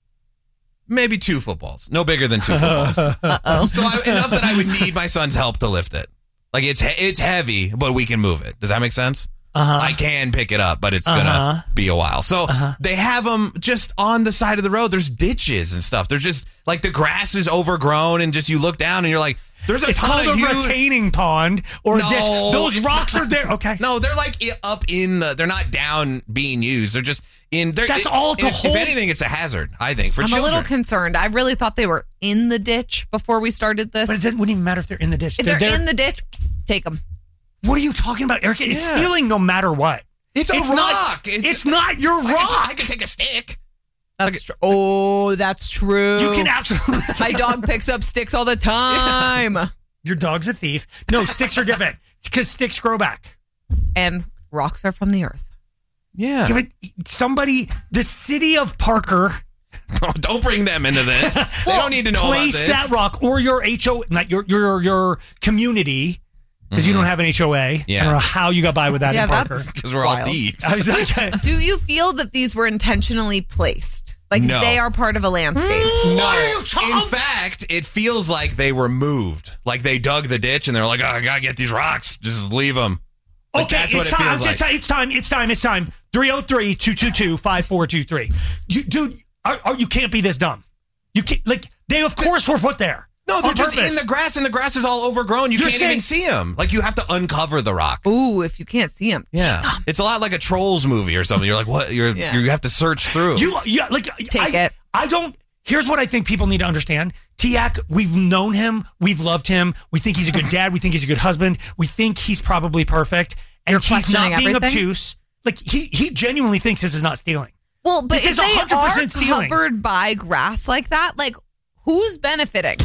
Maybe two footballs. No bigger than two footballs. Uh-oh. So I, enough that I would need my son's help to lift it. Like it's he- it's heavy, but we can move it. Does that make sense? Uh-huh. I can pick it up, but it's Uh-huh. gonna be a while. So Uh-huh. they have them just on the side of the road. There's ditches and stuff. There's just like the grass is overgrown, and just you look down and you're like, there's a It's ton called of a huge. retaining pond or a No, ditch. Those it's rocks not. are there. Okay. No, they're like i- up in the. They're not down being used. They're just in. They're, That's it- all to if, hold- If anything, it's a hazard. I think for I'm children. a little concerned. I really thought they were in the ditch before we started this. But it doesn't- wouldn't even matter if they're in the ditch. if they're, there. in the ditch, take them. What are you talking about, Erica? It's Yeah. stealing no matter what. It's a It's rock. not- it's not your I can- rock. I can take a stick. That's tr- oh, that's true. You can absolutely. My dog picks up sticks all the time. Your dog's a thief. No, sticks are different because sticks grow back. And rocks are from the earth. Yeah. Yeah, but somebody, the city of Parker, Oh, don't bring them into this. They don't need to know place about this. that rock or your H O, not your your your community, because you don't have an H O A. Yeah. I don't know how you got by with that Yeah, in Parker. that's- Because we're all Wild. thieves. I was like, Do you feel that these were intentionally placed? Like No. they are part of a landscape? No. What are you talking- In fact, it feels like they were moved. Like they dug the ditch and they're like, oh, I gotta get these rocks. Just leave them. Like, okay, that's what it's it time. feels It's, like. it's time. It's time. It's time. three oh three, two two two, five four two three. You, dude, are, are, you can't be this dumb. You can't, like, they of course were put there. No, they're on just purpose. in the grass, and the grass is all overgrown. You You're can't saying- even see them. Like you have to uncover the rock. Ooh, if you can't see them. Yeah, it's a lot like a Trolls movie or something. You're like, what? You're Yeah. you have to search through. You, yeah, like, Take I, it. I don't. Here's what I think people need to understand. Tiak, we've known him. We've loved him. We think he's a good dad. We think he's a good husband. We think he's probably perfect. And You're he's questioning not being everything? obtuse. Like, he, he genuinely thinks this is not stealing. Well, but This if is they one hundred percent are stealing. covered by grass like that, like who's benefiting?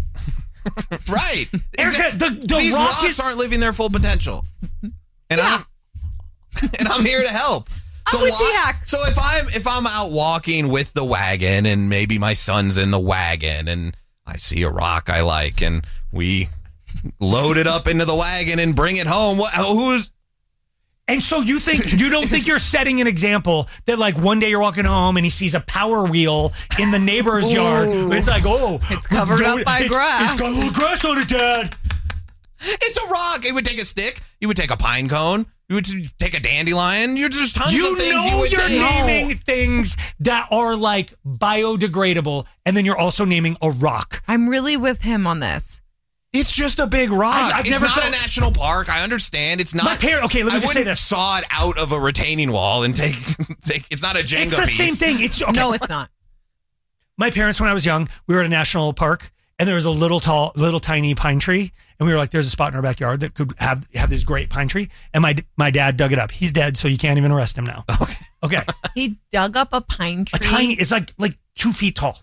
right, Erica, Exact- the, the These rock rocks is. aren't living their full potential, and Yeah. I'm and I'm here to help. I'm with why- Tiak. So if I'm if I'm out walking with the wagon and maybe my son's in the wagon and I see a rock I like and we load it up into the wagon and bring it home, what, who's And so you think you don't think you're setting an example that like one day you're walking home and he sees a power wheel in the neighbor's Ooh. yard. It's like, oh, It's covered no, up by it's- grass. It's got a little grass on it, Dad. It's a rock. It would take a stick. You would take a pine cone. You would take a dandelion. You're just tons You of things know you would you're take. naming things that are like biodegradable, and then you're also naming a rock. I'm really with him on this. It's just a big rock. I- I've it's never not felt- a national park. I understand. It's not. My parent- okay, let me I just say wouldn't this. Saw it out of a retaining wall and take take. It's not a Jenga It's the piece. same thing. It's okay. No, it's not. My parents, when I was young, we were at a national park, and there was a little tall, little tiny pine tree, and we were like, "There's a spot in our backyard that could have have this great pine tree." And my my dad dug it up. He's dead, so you can't even arrest him now. Okay, okay. He dug up a pine tree. A tiny. It's like like two feet tall.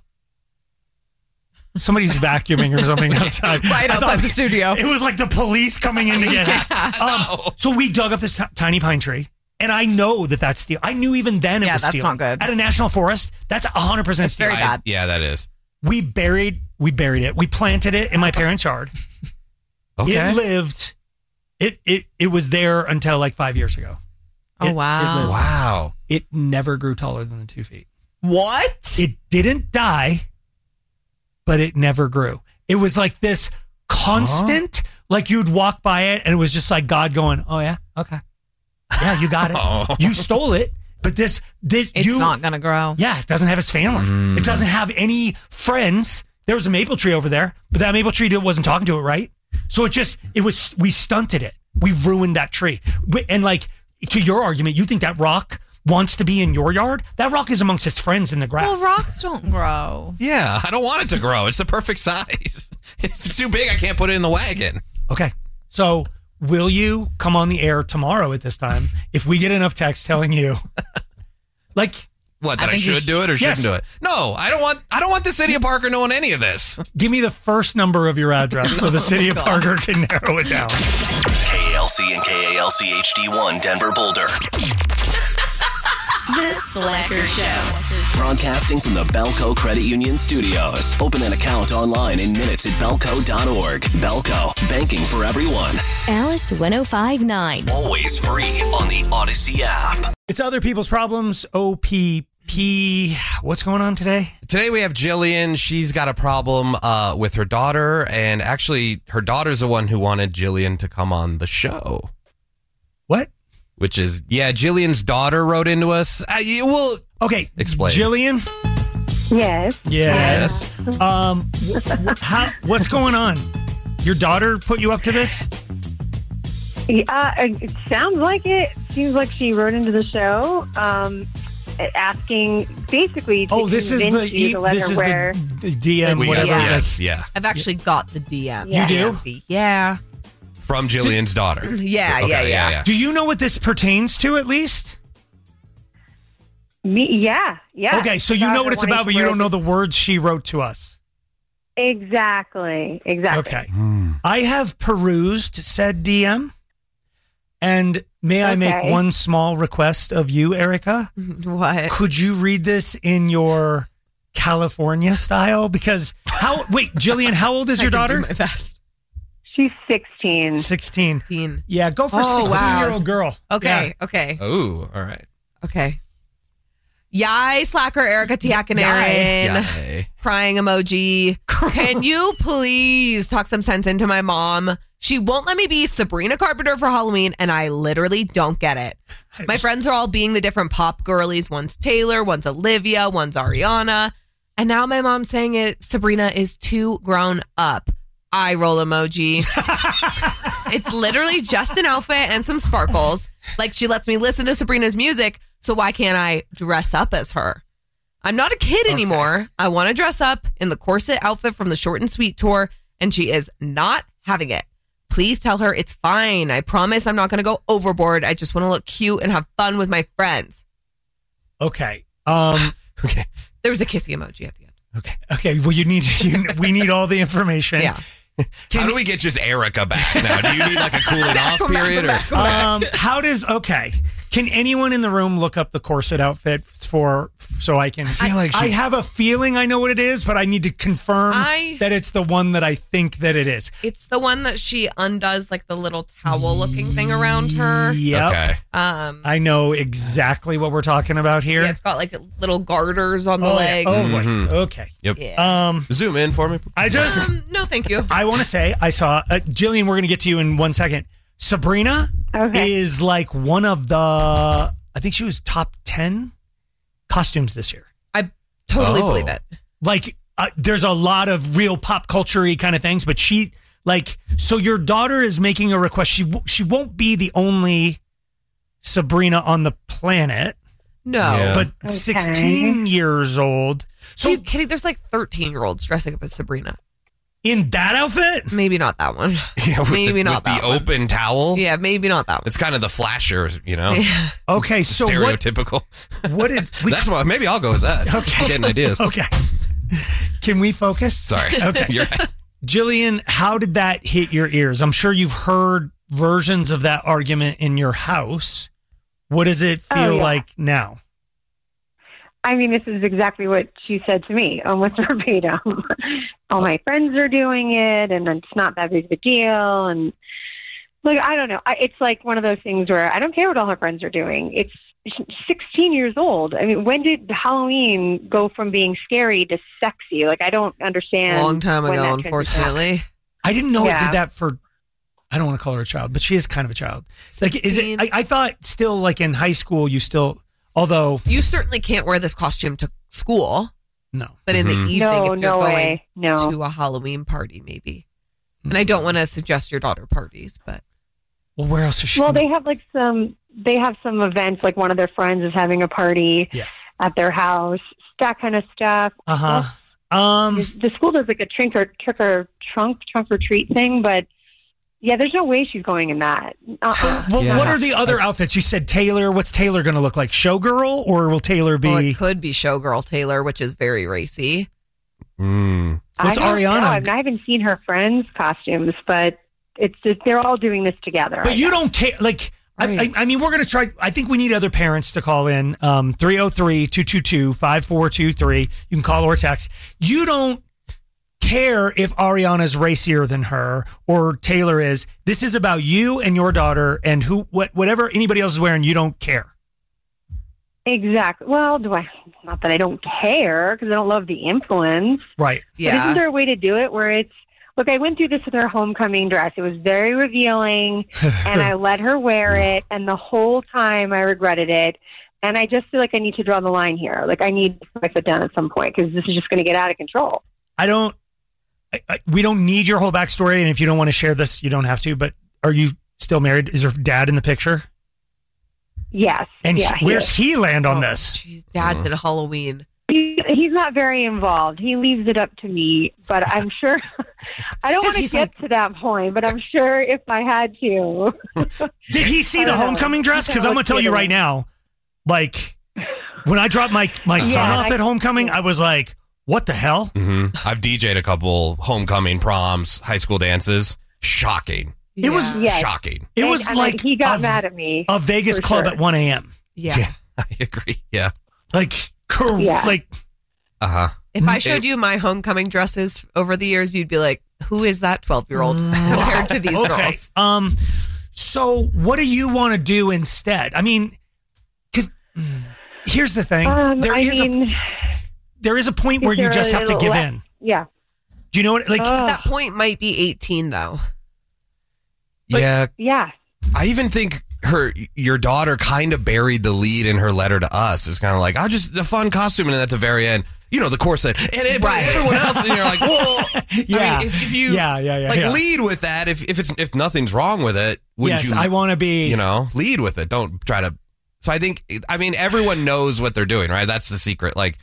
Somebody's vacuuming or something outside. Right I outside thought the studio. It was like the police coming in to get Yeah. um, So we dug up this t- tiny pine tree, and I know that that's steal. I knew even then it Yeah, was that's stealing. not good. At a national forest, that's one hundred percent It's very stealing. bad. Yeah, that is. We buried we buried it. We planted it in my parents' yard. Okay. It lived. It it it was there until like five years ago. Oh, It- wow. It, lived. Wow. It never grew taller than the two feet. What? It didn't die, but it never grew. It was like this constant, like you'd walk by it and it was just like God going, "Oh yeah, okay, yeah, you got it. Oh. You stole it." But this this It's you not gonna grow. Yeah, it doesn't have its family. Mm. It doesn't have any friends. There was a maple tree over there, but that maple tree wasn't talking to it, right? So it just, it was, we stunted it. We ruined that tree. We- And like, to your argument, you think that rock wants to be in your yard? That rock is amongst its friends in the grass. Well, rocks don't grow. Yeah, I don't want it to grow. It's the perfect size. If it's too big, I can't put it in the wagon. Okay. So will you come on the air tomorrow at this time if we get enough text telling you, like, what, that I I, think you should sh- do it or Yes. shouldn't do it? No, I don't want I don't want the city of Parker knowing any of this. give me the first number of your address so the city of Parker can narrow it down. K A L C and K A L C H D one Denver Boulder. The Slacker Show. Broadcasting from the Belco Credit Union Studios. Open an account online in minutes at belco dot org. Belco, banking for everyone. Alice ten fifty-nine. Always free on the Odyssey app. It's Other People's Problems, O P P. What's going on today? Today we have Jillian. She's got a problem uh, with her daughter, and actually her daughter's the one who wanted Jillian to come on the show. What? Which is, yeah, Jillian's daughter wrote into us. Uh, you will Okay, explain. Jillian? Yes. Yes. Um, wh- wh- how, what's going on? Your daughter put you up to this? Yeah, it sounds like it. Seems like she wrote into the show, um, asking basically to Oh, this is convince the you e- to let this her is wear. the, the D M, We got- whatever. it yes, is. yeah. I've actually got the D M. You do? Yeah. From Jillian's daughter. Yeah, Okay, yeah, yeah. Do you know what this pertains to at least? Me, yeah, yeah. Okay, so you know what it's about, but you don't know the words she wrote to us. Exactly. Exactly. Okay. I have perused said D M, and may I make Okay. one small request of you, Erica? What? Could you read this in your California style? Because how? Wait, Jillian, how old is I your can daughter? do my best. She's sixteen. Sixteen. Yeah, go for Oh, wow. sixteen-year-old girl. Okay, Yeah. okay, Oh, all right. okay. Yay, slacker Erica Tiakanaren. Yay. Crying emoji. Can you please talk some sense into my mom? She won't let me be Sabrina Carpenter for Halloween, and I literally don't get it. My friends are all being the different pop girlies. One's Taylor, one's Olivia, one's Ariana. And now my mom's saying it. Sabrina is too grown up. Eye roll emoji. It's literally just an outfit and some sparkles. Like, she lets me listen to Sabrina's music, so why can't I dress up as her? I'm not a kid anymore. I want to dress up in the corset outfit from the Short and Sweet tour, and she is not having it. Please tell her it's fine. I promise I'm not going to go overboard. I just want to look cute and have fun with my friends. Okay. Um. Okay. There was a kissy emoji at the end. Okay. Well, you need. You, we need all the information. Yeah. How do we get just Erica back now? Do you need like a cooling off period? Or Um. How does? Okay. Can anyone in the room look up the corset outfit for so I can? I feel like she- I have a feeling I know what it is, but I need to confirm I- that it's the one that I think that it is. It's the one that she undoes like the little towel looking thing around her. Yep. Okay. Um, I know exactly what we're talking about here. yeah, it's got like little garters on the Oh, yeah. legs. Oh, boy. Mhm. Okay. Yep. Yeah. Um. Zoom in for me. I just. Um, no, thank you. I want to say I saw uh, Jillian. We're going to get to you in one second. Sabrina Okay. is like one of the. I think she was top ten costumes this year. I totally Oh. believe it. Like, uh, there's a lot of real pop culture-y kind of things, but she like. So your daughter is making a request. She w- she won't be the only Sabrina on the planet, No. Yeah. but Okay. sixteen years old. So, Are you So kidding? There's like thirteen year olds dressing up as Sabrina. in that outfit, Maybe not that one. Yeah, with Maybe the, not with that the one. open towel. Yeah, maybe not that one. It's kind of the flasher, you know, Yeah. okay. So what? stereotypical. What is? We, That's why maybe I'll go as that. Okay. Getting ideas. Okay. Can we focus? Sorry. Okay. You're right. Jillian, how did that hit your ears? I'm sure you've heard versions of that argument in your house. What does it feel Oh, yeah. like now? I mean, this is exactly what she said to me, almost verbatim. All my friends are doing it, and it's not that big of a deal. And like, I don't know. I, it's like one of those things where I don't care what all her friends are doing. It's sixteen years old. I mean, when did Halloween go from being scary to sexy? Like, I don't understand. A long time when ago, that transition unfortunately. I didn't know it Yeah. did that for. I don't want to call her a child, but she is kind of a child. Like, is it? sixteen. I, I thought still like in high school, you still. Although You certainly can't wear this costume to school, no, but in the Mhm. evening, No, if you're no going way. No. to a Halloween party, maybe. And I don't want to suggest your daughter parties, but Well, where else is she? Well, they have like some. They have some events. Like one of their friends is having a party yeah. at their house. That kind of stuff. Uh huh. Um, the school does like a trunk or trick or trunk trunk or treat thing, but yeah, there's no way she's going in that. Uh-uh. Well, Yeah. what are the other outfits? You said Taylor. What's Taylor going to look like? Showgirl, or will Taylor be? Well, it could be Showgirl Taylor, which is very racy. Mm. What's I don't Ariana? know. I, mean, I haven't seen her friends' costumes, but it's just, they're all doing this together. But I you guess. don't care. Like, I, I, I mean, we're going to try. I think we need other parents to call in. Um, three oh three, two two two, five four two three. You can call or text. You don't care if Ariana's racier than her or Taylor is. This is about you and your daughter, and who, what, whatever anybody else is wearing, you don't care. Exactly. Well, do I? Not that I don't care, because I don't love the influence. Right. But isn't there a way to do it where it's, look, I went through this with her homecoming dress. It was very revealing, and I let her wear it, and the whole time I regretted it. And I just feel like I need to draw the line here. Like, I need to put my foot down at some point, because this is just going to get out of control. I don't, I, I, we don't need your whole backstory, and if you don't want to share this, you don't have to, but are you still married? Is her dad in the picture? Yes. And yeah, he, where's he, he land on this? Geez, Dad's at Halloween. he, he's not very involved. He leaves it up to me, but I'm sure, I don't want to get like, to that point, but I'm sure if I had to. Did he see the homecoming dress? Because I'm going to tell you right now, like, when I dropped my, my son Yeah, off I- at homecoming, I was like, what the hell? Mm-hmm. I've D J'd a couple homecoming proms, high school dances. Shocking. It was Yes. shocking. It And- was and like he got a, mad at me. a Vegas for club sure. at one a.m. Yeah. Yeah, I agree. Yeah. Like, cor- Yeah. like Uh huh. If I showed you my homecoming dresses over the years, you'd be like, who is that twelve-year-old compared to these okay. girls? Um, so what do you want to do instead? I mean, because here's the thing: Um, there I is mean, a there is a point where is you there just a have to little give le- in. Yeah. Do you know what? Like, Ugh. That point might be eighteen, though. Yeah. Yeah. I even think her, your daughter, kind of buried the lead in her letter to us. It's kind of like, oh, just the fun costume, and then at the very end, you know, the corset, and it, but Right. everyone else, and you're like, well, yeah, I mean, if, if you, yeah, yeah, yeah, like, yeah. lead with that. If if it's if nothing's wrong with it, wouldn't yes, you? I want to be. you know, lead with it. Don't try to. So I think, I mean, everyone knows what they're doing, right? That's the secret. Like,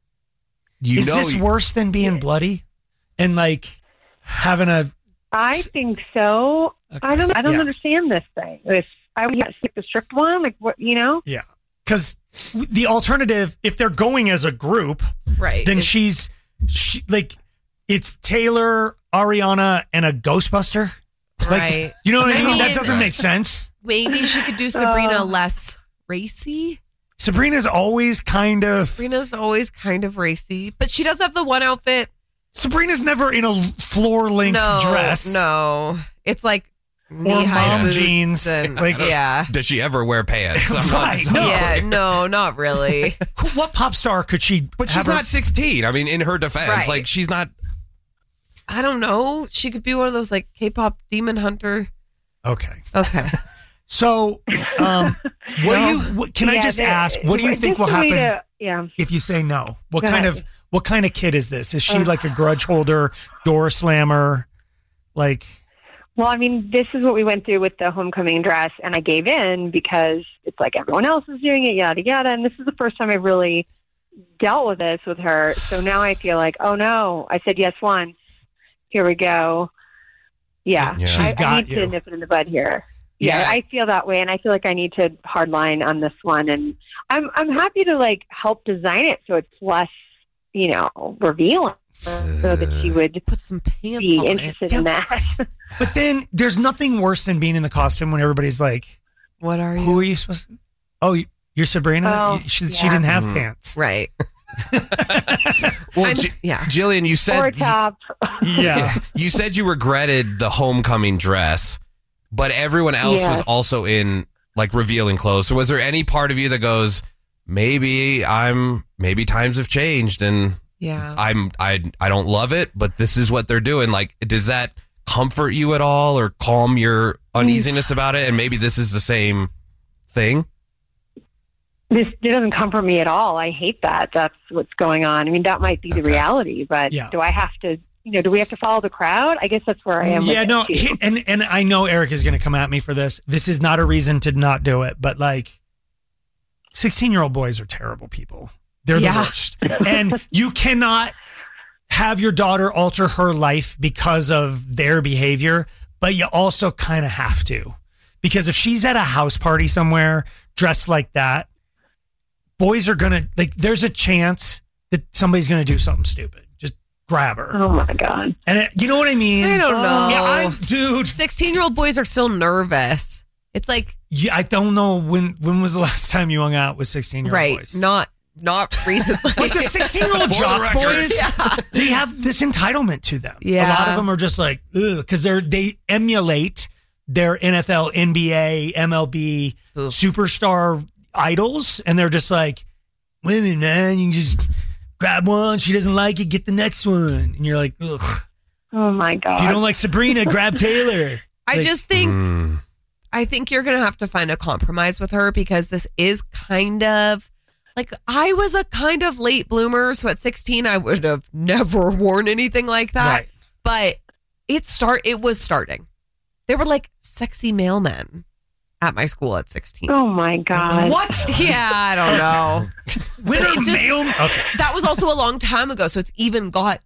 you is know, this worse than being bloody and like having a? I think so. I don't. I don't Yeah. understand this thing. If I would skip the strict one, like what you know? Yeah, because the alternative, if they're going as a group, Right. then It's- she's she like it's Taylor, Ariana, and a Ghostbuster. Like, Right. you know what I I mean? That mean- doesn't make sense. Maybe she could do Sabrina Uh, less racy. Sabrina's always kind of. Sabrina's always kind of racy, but she does have the one outfit. Sabrina's never in a floor length no, dress. No, it's like Or knee-high mom boots jeans. and- Like- yeah, does she ever wear pants? I'm not- Right, I'm no. not yeah, clear. no, not really. Who- What pop star could she? But she's have her- not sixteen. I mean, in her defense, Right. like she's not. I don't know. She could be one of those like K-pop demon hunter. Okay. Okay. So, um, what do you? What, can I Yeah, just there- ask? What do you just think will a way happen to- yeah. if you say no? What Go kind ahead. of what kind of kid is this? Is she Uh. like a grudge holder, door slammer? Like, Well, I mean, this is what we went through with the homecoming dress, and I gave in because it's like everyone else is doing it, yada yada. And this is the first time I really dealt with this with her. So now I feel like, oh no, I said yes once. Here we go. Yeah, Yeah. She's I, got I need you. to nip it in the bud here. Yeah, Yeah. I feel that way, and I feel like I need to hardline on this one. And I'm I'm happy to like help design it so it's less, you know, revealing, so that she would Put some pants be on it. interested in that. but then there's nothing worse than being in the costume when everybody's like, What are you? "Who are you supposed to?" Oh, you- you're Sabrina. Oh, she, she yeah. didn't have Mhm. pants. Right. Well, I'm- G- yeah. Jillian, you said or top. Yeah. you said you regretted the homecoming dress, but everyone else Yeah. was also in like revealing clothes. So was there any part of you that goes, maybe I'm maybe times have changed and Yeah. I'm I I don't love it, but this is what they're doing. Like, does that comfort you at all or calm your uneasiness about it? And maybe this is the same thing? This it doesn't comfort me at all. I hate that. That's what's going on. I mean, that might be the Okay. reality, but Yeah. do I have to, you know, do we have to follow the crowd? I guess that's where I am. Yeah, with no, it, too. he- and and I know Eric is going to come at me for this. This is not a reason to not do it, but like, sixteen-year-old boys are terrible people. They're Yeah. the worst, and you cannot have your daughter alter her life because of their behavior, but you also kind of have to, because if she's at a house party somewhere dressed like that, boys are gonna like. There's a chance that somebody's gonna do something stupid. Just grab her. Oh my God. And it, you know what I mean? I don't know. Yeah, I'm, dude. sixteen-year-old boys are still nervous. It's like Yeah, I don't know when. When was the last time you hung out with sixteen-year-old right, boys? not not recently. But the sixteen-year-old For the jock record. boys, Yeah. they have this entitlement to them. Yeah. A lot of them are just like, ugh, because they're they emulate their N F L, N B A, M L B Ugh. superstar idols, and they're just like, women, man, you can just grab one. She doesn't like it, get the next one, and you're like, ugh. Oh my God. If you don't like Sabrina, grab Taylor. I Like, just think Mm. I think you're going to have to find a compromise with her because this is kind of like I was a kind of late bloomer. So at sixteen, I would have never worn anything like that. Right. But it start it was starting. There were like sexy mailmen at my school at sixteen. Oh my God. What? Yeah, I don't know. When But are it just- mail? Okay. That was also a long time ago, so it's even got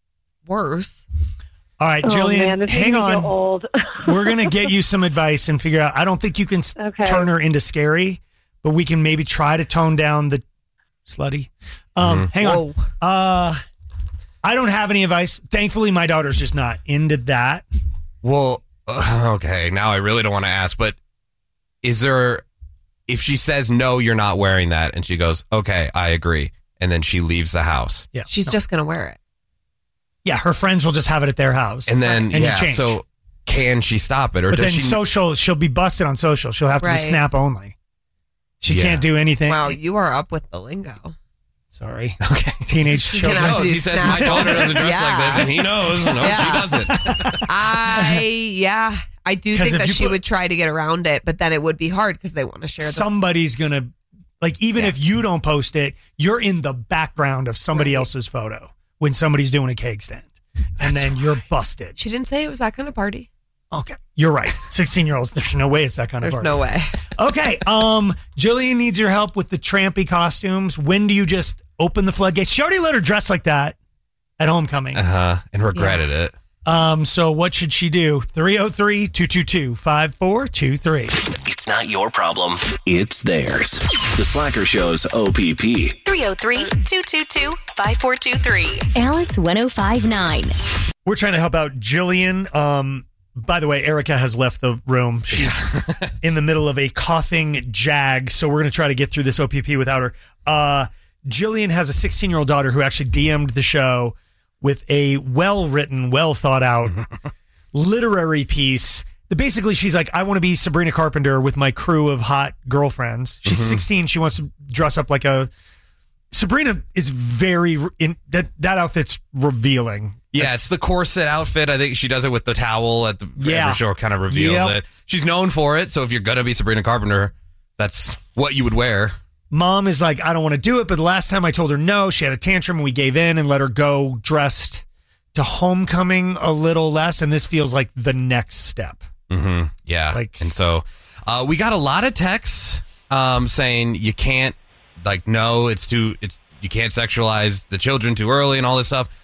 worse. All right, Oh, Jillian, man, this hang makes me on. feel old. We're going to get you some advice and figure out. I don't think you can s Okay. turn her into scary, but we can maybe try to tone down the slutty. Um, Hang on. Whoa. Uh, I don't have any advice. Thankfully, my daughter's just not into that. Well, uh, okay. Now I really don't want to ask, but is there, if she says, no, you're not wearing that, and she goes, okay, I agree, and then she leaves the house. Yeah, She's no. just going to wear it. Yeah, her friends will just have it at their house. And then, and you yeah, change. so can she stop it? Or But does then she? social, she'll be busted on social. She'll have to Right. be Snap only. She Yeah. can't do anything. Wow, you are up with the lingo. Sorry. Okay. Teenage She's children. gonna have knows. to He says, snap my daughter on it. doesn't dress Yeah. like this, and he knows. No, Yeah. she doesn't. I yeah, I do 'Cause think if that you she put- would try to get around it, but then it would be hard because they want to share the Somebody's going to, like, even Yeah. if you don't post it, you're in the background of somebody Right. else's photo when somebody's doing a cake stand. And then you're busted. She didn't say it was that kind of party. Okay. You're right. sixteen year olds, there's no way it's that kind There's of no party. way. Okay. Um, Jillian needs your help with the trampy costumes. When do you just open the floodgates? She already let her dress like that at homecoming. Uh huh. And regretted it. Um, so what should she do? three oh three, two two two, five four two three. It's not your problem. It's theirs. The Slacker Show's O P P. three oh three, two two two, five four two three. Alice ten fifty-nine. We're trying to help out Jillian. Um, by the way, Erica has left the room. She's in the middle of a coughing jag, so we're going to try to get through this O P P without her. Uh, Jillian has a sixteen-year-old daughter who actually D M'd the show with a well-written, well-thought-out literary piece. That basically, she's like, I want to be Sabrina Carpenter with my crew of hot girlfriends. She's Mhm. sixteen. She wants to dress up like a... Sabrina is very... in that That outfit's revealing. Yeah, it's the corset outfit. I think she does it with the towel at the Yeah. every show. Kind of reveals Yep. it. She's known for it. So if you're gonna be Sabrina Carpenter, that's what you would wear. Mom is like, I don't want to do it. But the last time I told her no, she had a tantrum and we gave in and let her go dressed to homecoming a little less. And this feels like the next step. Mm-hmm. Yeah. Like- and so uh, we got a lot of texts um, saying you can't, like, no, it's too, it's you can't sexualize the children too early and all this stuff.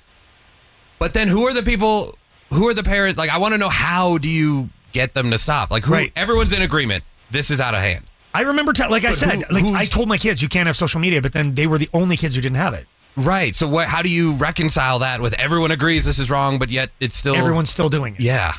But then who are the people, who are the parents? Like, I want to know, how do you get them to stop? Like, who, Right. everyone's in agreement. This is out of hand. I remember, t- like I But said, who- like who's- I told my kids you can't have social media, but then they were the only kids who didn't have it. Right. So what? How do you reconcile that with everyone agrees this is wrong, but yet it's still Everyone's still doing it. Yeah.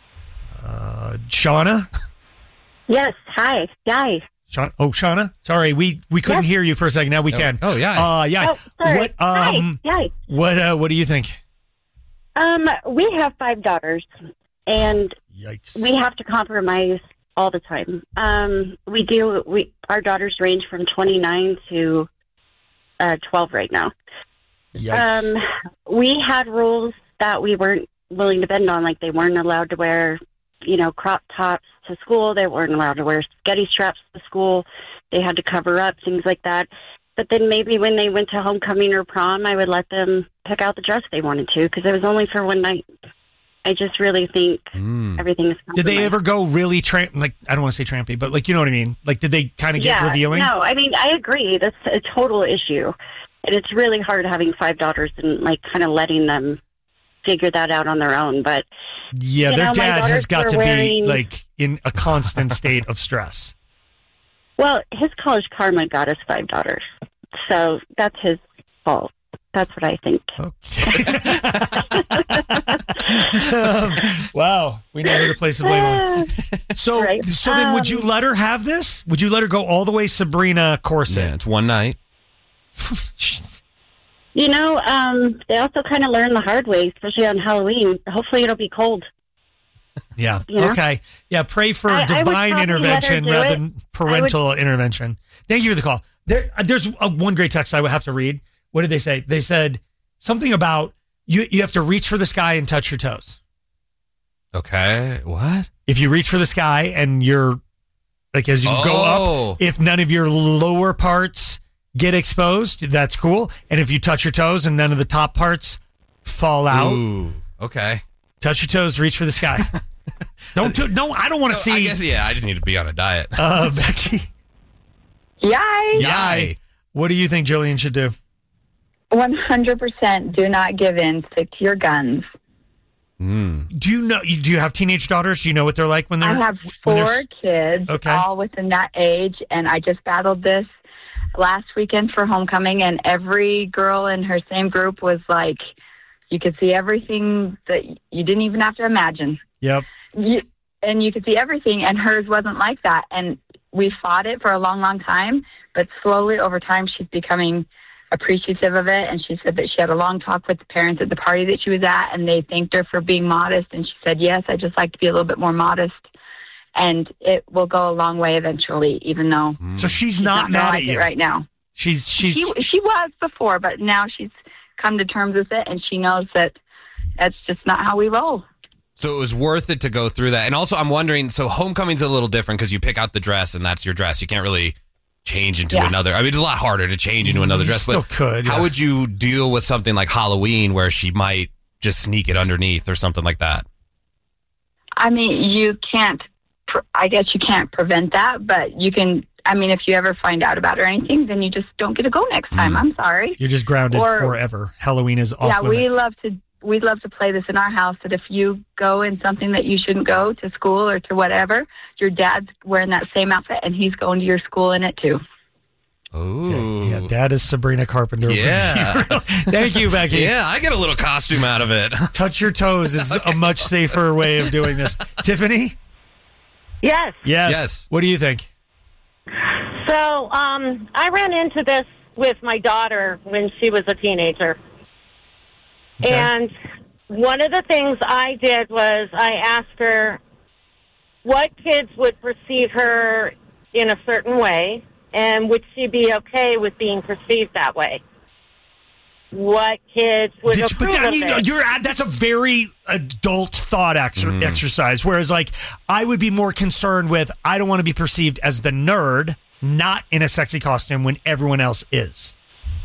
Uh, Shauna? Yes. Hi. Hi. Sha- oh, Shauna? Sorry, we, we couldn't Yes. hear you for a second. Now we Oh, can. oh, yeah. Uh, yeah. Oh, sorry. What, um, Hi. Hi. what, uh, what do you think? Um, we have five daughters, and Yikes. we have to compromise all the time. Um, we do. We our daughters range from twenty-nine to uh, twelve right now. Yikes. Um, we had rules that we weren't willing to bend on, like they weren't allowed to wear, you know, crop tops to school. They weren't allowed to wear sketty straps to school. They had to cover up, things like that. But then maybe when they went to homecoming or prom, I would let them pick out the dress they wanted to because it was only for one night. I just really think Mm. everything is. Did they compromised. ever go really tramp? Like, I don't want to say trampy, but like, you know what I mean? Like, did they kind of get yeah, revealing? No, I mean, I agree. That's a total issue. And it's really hard having five daughters and like kind of letting them figure that out on their own. But Yeah, you their know, my dad has daughters got were to wearing- be like in a constant state of stress. Well, his college karma got us five daughters. So that's his fault. That's what I think. Um, wow, we know who to place the blame on. So, Right. so then, would you Um, let her have this? Would you let her go all the way Sabrina corset? Yeah, it's one night. You know, um, they also kind of learn the hard way, especially on Halloween. Hopefully it'll be cold. Yeah. You know? Okay. Yeah. Pray for I- I would divine probably let her intervention do rather it. than parental intervention. Thank you for the call. There, uh, there's a, one great text I would have to read. What did they say? They said something about you. You have to reach for the sky and touch your toes. Okay. What? If you reach for the sky and you're like as you go Oh. up, if none of your lower parts get exposed, that's cool. And if you touch your toes and none of the top parts fall out, Ooh. Okay. touch your toes, reach for the sky. don't do, no. I don't want to So, see. I guess yeah. I just need to be on a diet. Uh, Becky. Yay! Yay. What do you think Jillian should do? one hundred percent do not give in. Stick to your guns. Do you know? Do you have teenage daughters? Do you know what they're like when they're? I have when four they're- kids, Okay. all within that age, and I just battled this last weekend for homecoming, and every girl in her same group was like, you could see everything that you didn't even have to imagine. Yep. You, and you could see everything, and hers wasn't like that. And we fought it for a long, long time, but slowly over time, she's becoming appreciative of it. And she said that she had a long talk with the parents at the party that she was at, and they thanked her for being modest. And she said, yes, I just like to be a little bit more modest. And it will go a long way eventually, even though So she's, not, mad like at it you right now. She's she's She, she was before, but now she's come to terms with it, and she knows that that's just not how we roll. So it was worth it to go through that. And also, I'm wondering, so homecoming's a little different because you pick out the dress and that's your dress. You can't really change into Yeah. another. I mean, it's a lot harder to change into another You dress. still But could, how yeah. would you deal with something like Halloween where she might just sneak it underneath or something like that? I mean, you can't, pr- I guess you can't prevent that, but you can, I mean, if you ever find out about it or anything, then you just don't get to go next time. I'm sorry. You're just grounded Or- forever. Halloween is off yeah, we limits. love to, we love to play this in our house that if you go in something that you shouldn't go to school or to whatever, your dad's wearing that same outfit and he's going to your school in it too. Ooh. Yeah, Dad is Sabrina Carpenter. Yeah. Thank you, Becky. Yeah, I get a little costume out of it. Touch your toes is a much safer way of doing this. Tiffany? Yes. Yes. Yes. What do you think? So um, I ran into this with my daughter when she was a teenager. And one of the things I did was I asked her what kids would perceive her in a certain way, and would she be okay with being perceived that way? What kids would Did you- approve but I of mean, it? you're at, that's a very adult thought ex- exercise. Whereas, like, I would be more concerned with I don't want to be perceived as the nerd, not in a sexy costume when everyone else is.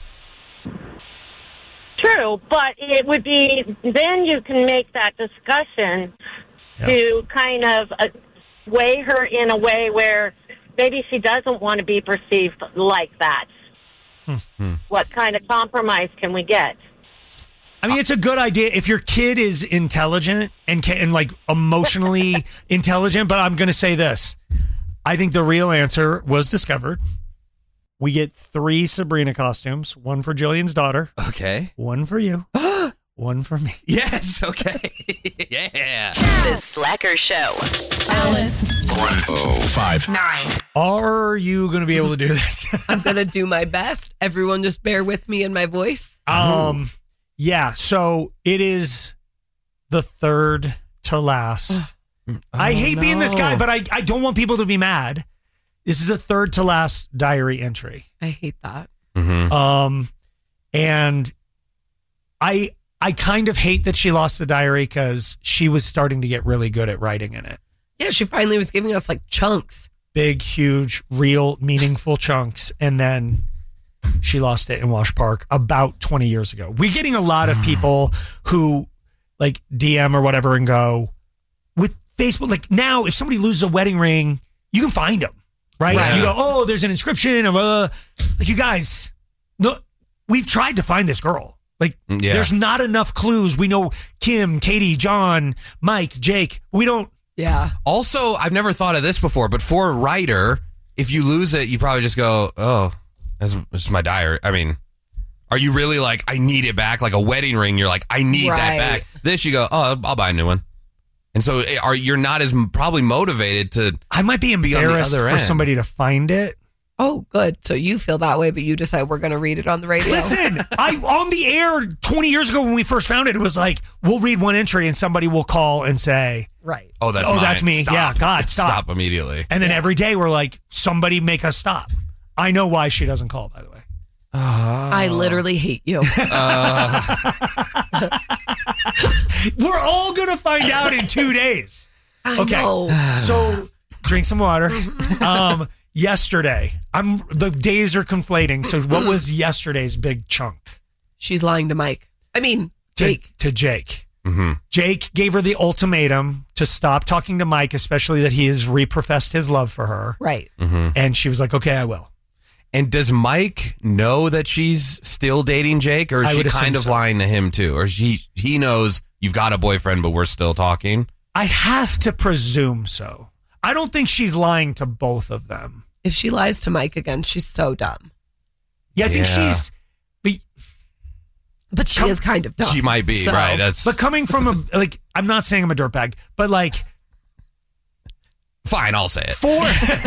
True, but it would be, then you can make that discussion to kind of uh, weigh her in a way where maybe she doesn't want to be perceived like that. What kind of compromise can we get? I mean, it's a good idea if your kid is intelligent and can, and like emotionally intelligent. But I'm going to say this: I think the real answer was discovered. We get three Sabrina costumes: one for Jillian's daughter, Okay. one for you, one for me. Yes. Okay. Yeah. The Slacker Show. Alice. one oh five. Nine. Are you going to be able to do this? I'm going to do my best. Everyone just bear with me in my voice. Um, yeah. So it is the third to last. I hate being this guy, but I, I don't want people to be mad. This is a third to last diary entry. I hate that. Mm-hmm. Um, and I I kind of hate that she lost the diary because she was starting to get really good at writing in it. Yeah, she finally was giving us like chunks. Big, huge, real, meaningful chunks. And then she lost it in Wash Park about twenty years ago. We're getting a lot of people who like D M or whatever and go with Facebook. Like now, if somebody loses a wedding ring, you can find them, right? Right. You go, oh, there's an inscription of uh, like you guys. No, we've tried to find this girl. Like Yeah. there's not enough clues. We know Kim, Katie, John, Mike, Jake. We don't. Yeah. Also, I've never thought of this before, but for a writer, if you lose it, you probably just go, oh, that's, that's my diary. I mean, are you really like, I need it back? Like a wedding ring, you're like, I need that Right. back. This, you go, oh, I'll, I'll buy a new one. And so are you're not as m- probably motivated to I might be be on the embarrassed other for end. somebody to find it. Oh, good. So you feel that way, but you decide we're going to read it on the radio. Listen, I on the air twenty years ago when we first found it, it was like, we'll read one entry and somebody will call and say, right. Oh, that's oh, mine. that's me. Stop. Yeah, God, stop. Stop immediately. And then every day we're like, somebody make us stop. I know why she doesn't call, by the way. I literally hate you. We're all going to find out in two days. I Okay. know. So drink some water. Um, yesterday, I'm the days are conflating. So what was yesterday's big chunk? She's lying to Mike. I mean, To, Jake. to Jake. Mm-hmm. Jake gave her the ultimatum to stop talking to Mike, especially that he has reprofessed his love for her. Right. Mm-hmm. And she was like, okay, I will. And does Mike know that she's still dating Jake, or is I she would assume kind of so. lying to him too? Or is he he knows you've got a boyfriend, but we're still talking? I have to presume so. I don't think she's lying to both of them. If she lies to Mike again, she's so dumb. Yeah, I think Yeah. she's. But, But she Come- is kind of dumb. She might be, So- right? That's but coming from a like, I'm not saying I'm a dirtbag, but like fine. I'll say it. for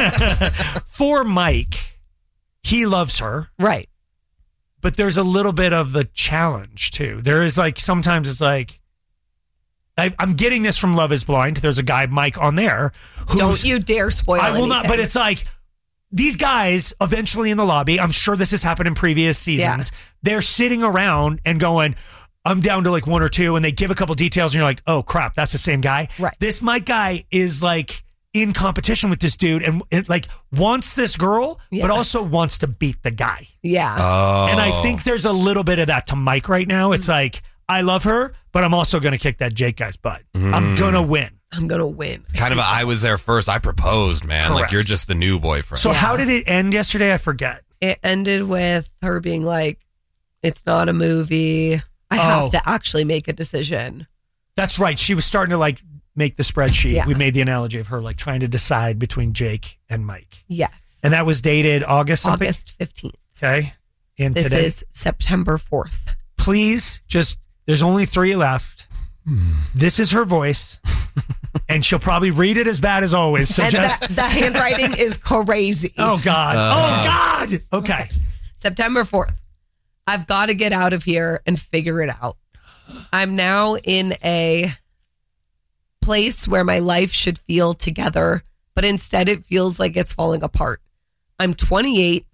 for Mike, he loves her, Right. but there's a little bit of the challenge too. There is like sometimes it's like. I, I'm getting this from Love is Blind. There's a guy, Mike, on there. Who's, Don't you dare spoil I will not, anything. but it's like these guys eventually in the lobby, I'm sure this has happened in previous seasons. They're sitting around and going, I'm down to like one or two, and they give a couple details, and you're like, oh crap, that's the same guy. Right. This Mike guy is like in competition with this dude and it, like wants this girl, Yeah. but also wants to beat the guy. Yeah. Oh, And I think there's a little bit of that to Mike right now. It's like, I love her, but I'm also going to kick that Jake guy's butt. I'm Mm. going to win. I'm going to win. kind of a, I was there first. I proposed, man. Like Correct. you're just the new boyfriend. So Yeah. how did it end yesterday? I forget. It ended with her being like, it's not a movie. I Oh. have to actually make a decision. That's right. She was starting to like make the spreadsheet. Yeah. We made the analogy of her like trying to decide between Jake and Mike. Yes. And that was dated August something. August fifteenth. Okay. And This today, is September fourth. please just, there's only three left. This is her voice. And she'll probably read it as bad as always. So and just, the, the handwriting is crazy. oh God. Uh. oh God. Okay. September fourth. I've got to get out of here and figure it out. I'm now in a place where my life should feel together, but instead it feels like it's falling apart. I'm twenty-eight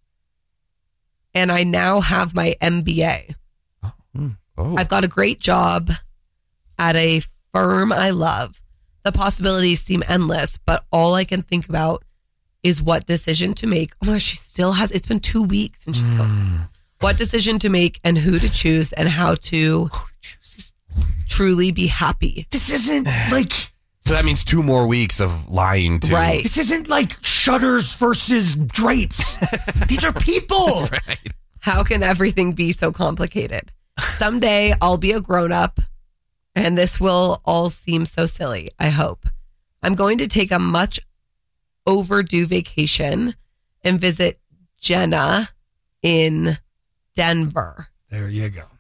and I now have my M B A. oh. I've got a great job at a firm I love. The possibilities seem endless, but all I can think about is what decision to make. Oh my gosh, she still has, it's been two weeks and she's still, what decision to make and who to choose and how to truly be happy. This isn't like, So that means two more weeks of lying to. Right. this isn't like Shutters versus Drapes. These are people. Right. How can everything be so complicated? Someday I'll be a grown up and this will all seem so silly, I hope. I'm going to take a much overdue vacation and visit Jenna in Denver. There you go.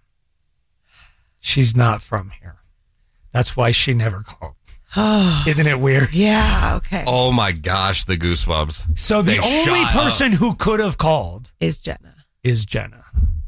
She's not from here. That's why she never called. Isn't it weird? Yeah, okay. Oh my gosh, the goosebumps. So the They only shot person who could have called Is Jenna. is Jenna.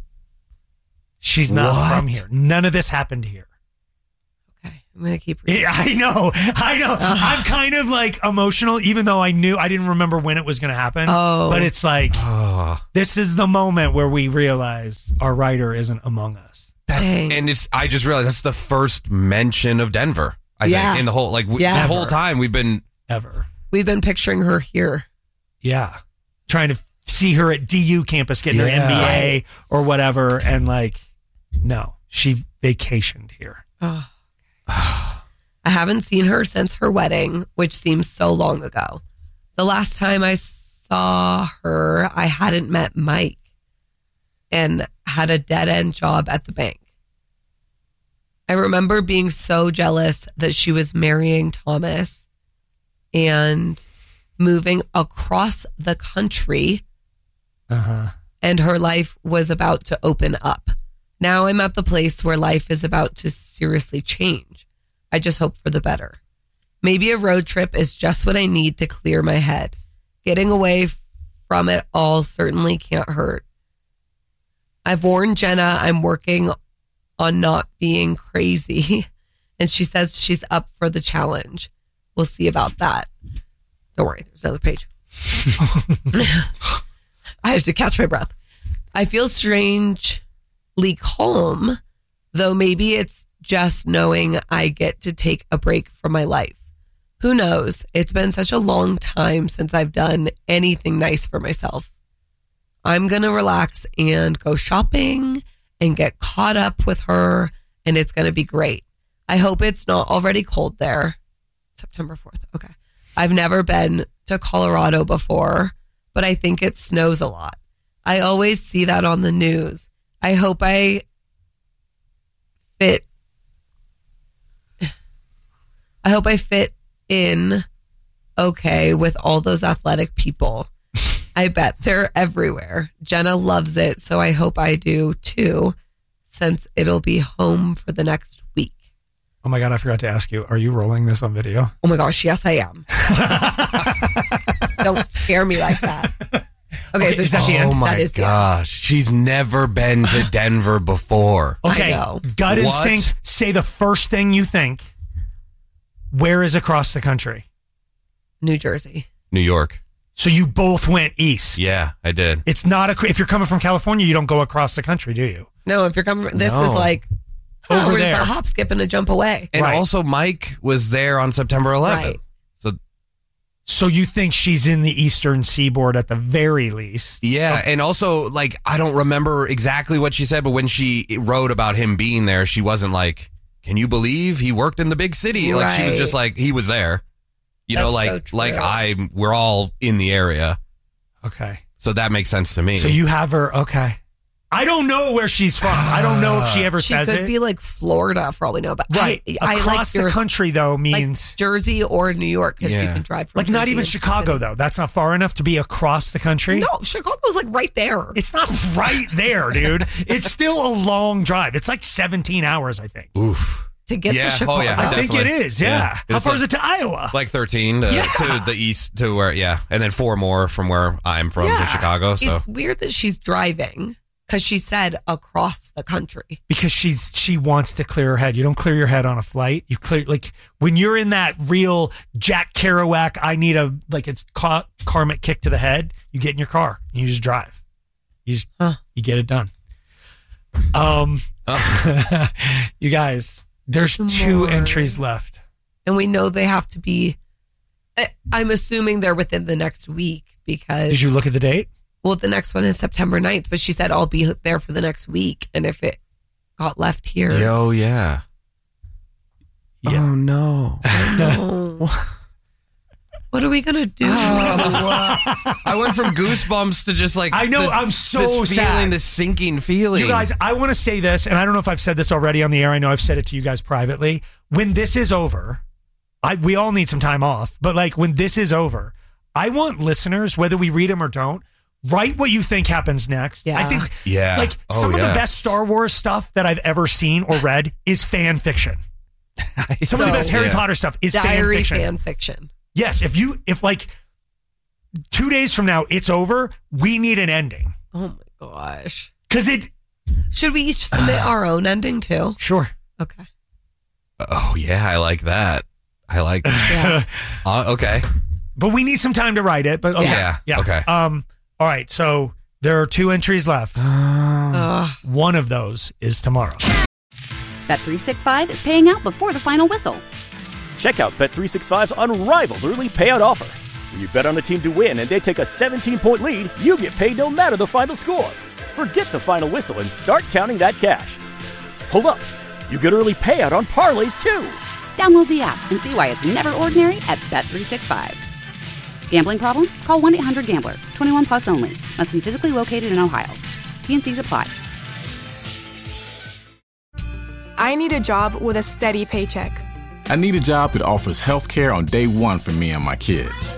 She's not What? from here. None of this happened here. Okay, I'm going to keep reading. Yeah, I know. I know. I'm kind of like emotional, even though I knew I didn't remember when it was going to happen. Oh. But it's like, Oh. this is the moment where we realize our writer isn't among us. That, Dang. and it's I just realized that's the first mention of Denver. I Yeah. think in the whole like w- Yeah. the whole time we've been Ever. We've been picturing her here. Yeah. Trying to see her at D U campus getting her Yeah. M B A or whatever, and like, no, she vacationed here. Oh. I haven't seen her since her wedding, which seems so long ago. The last time I saw her, I hadn't met Mike and had a dead-end job at the bank. I remember being so jealous that she was marrying Thomas and moving across the country, uh-huh. and her life was about to open up. Now I'm at the place where life is about to seriously change. I just hope for the better. Maybe a road trip is just what I need to clear my head. Getting away from it all certainly can't hurt. I've warned Jenna I'm working on not being crazy, and she says she's up for the challenge. We'll see about that. Don't worry, there's another page. I have to catch my breath. I feel strangely calm, though maybe it's just knowing I get to take a break from my life. Who knows? It's been such a long time since I've done anything nice for myself. I'm going to relax and go shopping and get caught up with her, and it's going to be great. I hope it's not already cold there. September fourth. Okay. I've never been to Colorado before, but I think it snows a lot. I always see that on the news. I hope I fit. I hope I fit in okay with all those athletic people. I bet they're everywhere. Jenna loves it, so I hope I do too, since it'll be home for the next week. Oh my God, I forgot to ask you, are you rolling this on video? Oh my gosh, yes, I am. Don't scare me like that. Okay, Okay, so is that the end? Oh my That is the end. gosh. She's never been to Denver before. Okay, gut What? instinct, say the first thing you think. Where is across the country? New Jersey. New York. So you both went east. Yeah, I did. It's not a, if you're coming from California, you don't go across the country, do you? No, if you're coming, this No. is like, oh, Over we're just there. a hop, skip, and a jump away. And also Mike was there on September eleventh. Right. So So you think she's in the eastern seaboard at the very least? yeah, and also like I don't remember exactly what she said, but when she wrote about him being there, she wasn't like, "Can you believe he worked in the big city?" Like she was Right. just like, "He was there." You know, That's like so like true. I we're all in the area. Okay. So that makes sense to me. So you have her, okay. I don't know where she's from. I don't know if she ever She says could it. be like Florida for all we know. But right. I, I Across like the your, country, though, like means... Jersey or New York because you Yeah. can drive from like not Jersey even into the Chicago, city. though. That's not far enough to be across the country. No, Chicago's like right there. It's not right there, dude. It's still a long drive. It's like seventeen hours, I think. Oof. To get Yeah. to Chicago. Oh, yeah, I think it definitely. is, yeah. How It's far a- is it to Iowa? Like thirteen to, Yeah. to the east to where, yeah. And then four more from where I'm from to Chicago. So It's weird that she's driving because she said across the country. Because she's she wants to clear her head. You don't clear your head on a flight. You clear like when you're in that real Jack Kerouac. I need a like it's ca- karmic kick to the head. You get in your car and you just drive. You just you get it done. Um, you guys, there's two More. entries left. And we know they have to be, I- I'm assuming they're within the next week because. Did you look at the date? Well, the next one is September ninth, but she said I'll be there for the next week. And if it got left here. Yo, yeah. Oh no. No. What are we going to do? I went from goosebumps to just like I know, the- I'm so this feeling, sad. this sinking feeling. You guys, I want to say this, and I don't know if I've said this already on the air. I know I've said it to you guys privately. When this is over, I we all need some time off, but like when this is over, I want listeners, whether we read them or don't, write what you think happens next. Yeah. I think Yeah. like Oh, some of yeah. the best Star Wars stuff that I've ever seen or read is fan fiction. Some of the So- best Harry Yeah. Potter stuff is fan Diary fiction. fan fiction. Yes, if you if like two days from now it's over, we need an ending. Oh my gosh. Because it Should we each submit our own ending too? Sure. Okay. Oh yeah, I like that. I like that. uh, okay. But we need some time to write it. But okay. Yeah. Yeah. Okay. Um. All right. So there are two entries left. Ugh. One of those is tomorrow. Bet three sixty-five is paying out before the final whistle. Check out Bet three sixty-five's unrivaled early payout offer. When you bet on a team to win and they take a seventeen-point lead, you get paid no matter the final score. Forget the final whistle and start counting that cash. Hold up. You get early payout on parlays, too. Download the app and see why it's never ordinary at Bet three sixty-five. Gambling problem? Call one eight hundred gambler. twenty-one plus only. Must be physically located in Ohio. T N Cs apply. I need a job with a steady paycheck. I need a job that offers health care on day one for me and my kids.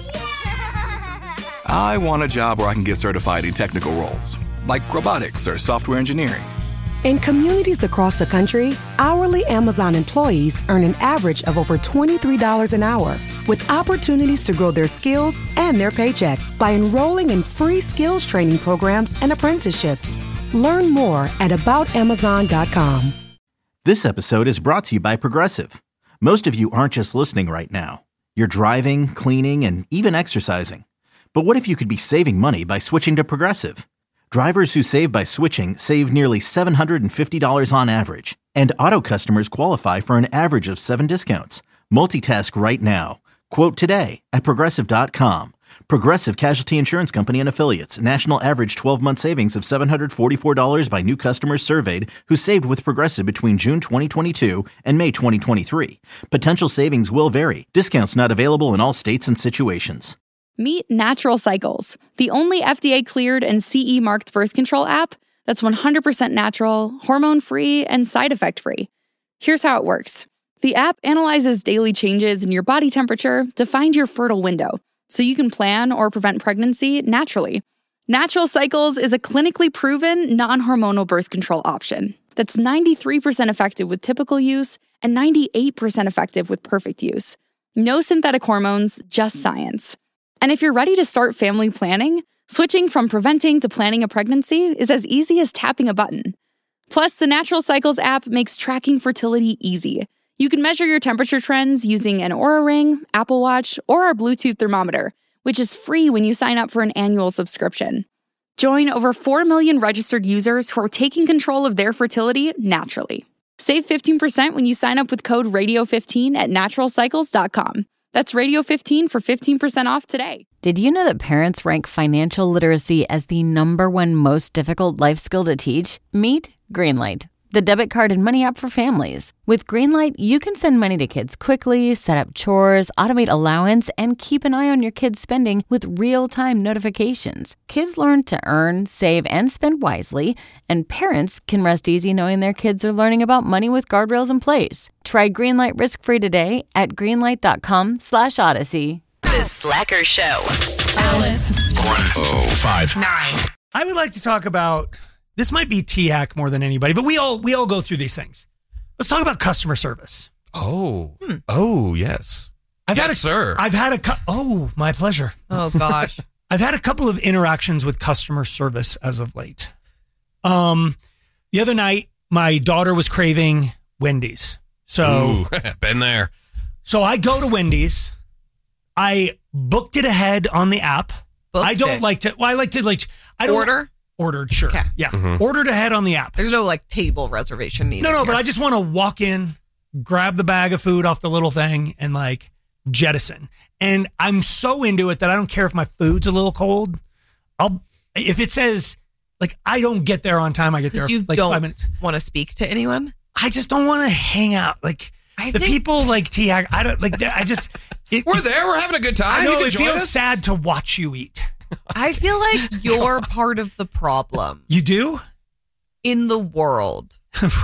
I want a job where I can get certified in technical roles, like robotics or software engineering. In communities across the country, hourly Amazon employees earn an average of over twenty-three dollars an hour, with opportunities to grow their skills and their paycheck by enrolling in free skills training programs and apprenticeships. Learn more at about amazon dot com. This episode is brought to you by Progressive. Most of you aren't just listening right now. You're driving, cleaning, and even exercising. But what if you could be saving money by switching to Progressive? Drivers who save by switching save nearly seven hundred fifty dollars on average. And auto customers qualify for an average of seven discounts. Multitask right now. Quote today at progressive dot com. Progressive Casualty Insurance Company and Affiliates. National average twelve-month savings of seven hundred forty-four dollars by new customers surveyed who saved with Progressive between June twenty twenty-two and May twenty twenty-three. Potential savings will vary. Discounts not available in all states and situations. Meet Natural Cycles, the only F D A-cleared and C E-marked birth control app that's one hundred percent natural, hormone-free, and side effect-free. Here's how it works. The app analyzes daily changes in your body temperature to find your fertile window, so you can plan or prevent pregnancy naturally. Natural Cycles is a clinically proven, non-hormonal birth control option that's ninety-three percent effective with typical use and ninety-eight percent effective with perfect use. No synthetic hormones, just science. And if you're ready to start family planning, switching from preventing to planning a pregnancy is as easy as tapping a button. Plus, the Natural Cycles app makes tracking fertility easy. You can measure your temperature trends using an Oura Ring, Apple Watch, or our Bluetooth thermometer, which is free when you sign up for an annual subscription. Join over four million registered users who are taking control of their fertility naturally. Save fifteen percent when you sign up with code radio fifteen at natural cycles dot com. That's radio fifteen for fifteen percent off today. Did you know that parents rank financial literacy as the number one most difficult life skill to teach? Meet Greenlight, the debit card and money app for families. With Greenlight, you can send money to kids quickly, set up chores, automate allowance, and keep an eye on your kids' spending with real-time notifications. Kids learn to earn, save, and spend wisely, and parents can rest easy knowing their kids are learning about money with guardrails in place. Try Greenlight risk-free today at greenlight.com slash odyssey. The Slacker Show. Alice. one oh five nine. I would like to talk about, this might be T-hack more than anybody, but we all we all go through these things. Let's talk about customer service. Oh, hmm. oh yes. I've yes, had a, sir. I've had a, cu- oh, my pleasure. Oh, gosh. I've had a couple of interactions with customer service as of late. Um, the other night, my daughter was craving Wendy's. So, Ooh, been there. So I go to Wendy's. I booked it ahead on the app. Booked I don't it. like to, well, I like to like, I don't Order? Ordered, sure. Okay. Yeah. Mm-hmm. Ordered ahead on the app. There's no like table reservation needed. No, no, here. but I just want to walk in, grab the bag of food off the little thing and like jettison. And I'm so into it that I don't care if my food's a little cold. I'll, if it says like, I don't get there on time, I get there you like don't five minutes. Want to speak to anyone? I just don't want to hang out. Like I the think- people like T, I, I don't like, I just, it, We're there. We're having a good time. I know You can it join feels us. sad to watch you eat. I feel like you're part of the problem You do? in the world.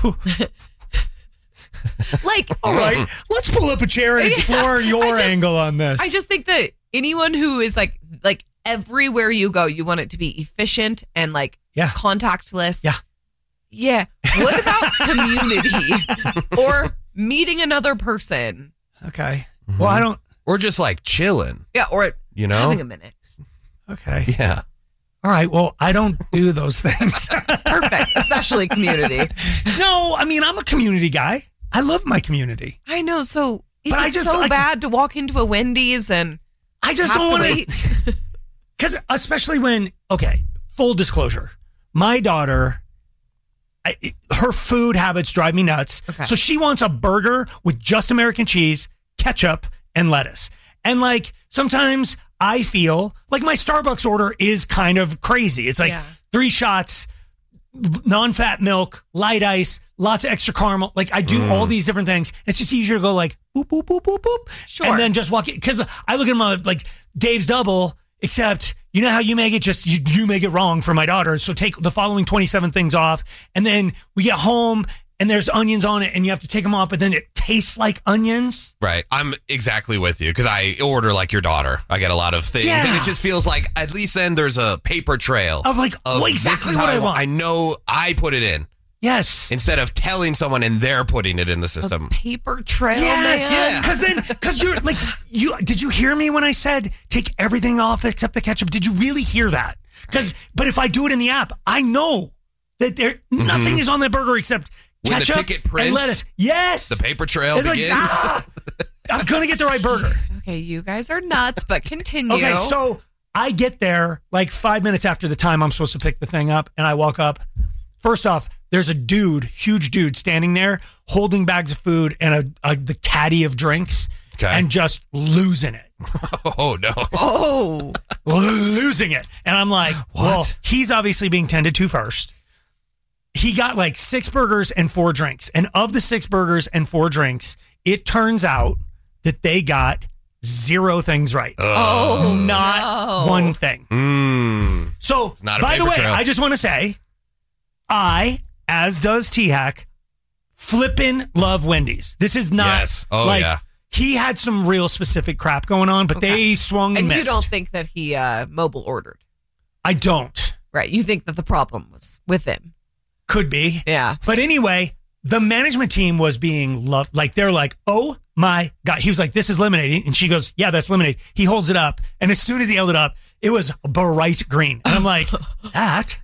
Like, All right, let's pull up a chair and explore Yeah, your I just- angle on this. I just think that anyone who is like, like everywhere you go, you want it to be efficient and like Yeah. contactless. Yeah. Yeah. What about community or meeting another person? Okay. Well, I don't. Or just like chilling. Yeah. Or You know? having a minute. Okay. Yeah. All right. Well, I don't do those things. Perfect. Especially community. No, I mean, I'm a community guy. I love my community. I know. So is But it I just, so like- bad to walk into a Wendy's and I just have don't want wait? to. Because especially when, okay, full disclosure, my daughter, I, it- her food habits drive me nuts. Okay. So she wants a burger with just American cheese, ketchup, and lettuce. And like sometimes I feel like my Starbucks order is kind of crazy. It's like Yeah. three shots, non-fat milk, light ice, lots of extra caramel. Like I do Mm. all these different things. It's just easier to go like boop, boop, boop, boop, boop. Sure. And then just walk it. Because I look at them like Dave's Double, except you know how you make it? Just you, you make it wrong for my daughter. So take the following twenty-seven things off. And then we get home and there's onions on it and you have to take them off, but then it tastes like onions. Right. I'm exactly with you because I order like your daughter. I get a lot of things. Yeah. And it just feels like at least then there's a paper trail. Of like, of well, this exactly is how what I want. want. I know I put it in. Yes. Instead of telling someone and they're putting it in the system. Paper trail, Yes, man. because then, because you're like, you did you hear me when I said take everything off except the ketchup? Did you really hear that? Because, but if I do it in the app, I know that there nothing Mhm. is on that burger except When the ketchup ticket prints, and lettuce. Yes, The paper trail It's like, begins. ah, I'm gonna get the right burger. Okay, you guys are nuts, but continue. Okay, so I get there like five minutes after the time I'm supposed to pick the thing up, and I walk up. First off, there's a dude, huge dude, standing there holding bags of food and a, a the caddy of drinks, Okay. and just losing it. Oh no! Oh, losing it. And I'm like, well, he's obviously being tended to first. He got like six burgers and four drinks. And of the six burgers and four drinks, it turns out that they got zero things right. Oh, not no. one thing. Mm. So, Not a by the paper way, trail. I just want to say, I, as does T-Hack, flippin' love Wendy's. This is not Yes. Oh, like, yeah. he had some real specific crap going on, but they swung and and missed. you don't think that he uh, mobile ordered, I don't. right? You think that the problem was with him. Could be. Yeah. But anyway, the management team was being loved. Like, they're like, oh my God. He was like, this is lemonade. And she goes, yeah, that's lemonade. He holds it up. And as soon as he held it up, it was bright green. And I'm like, that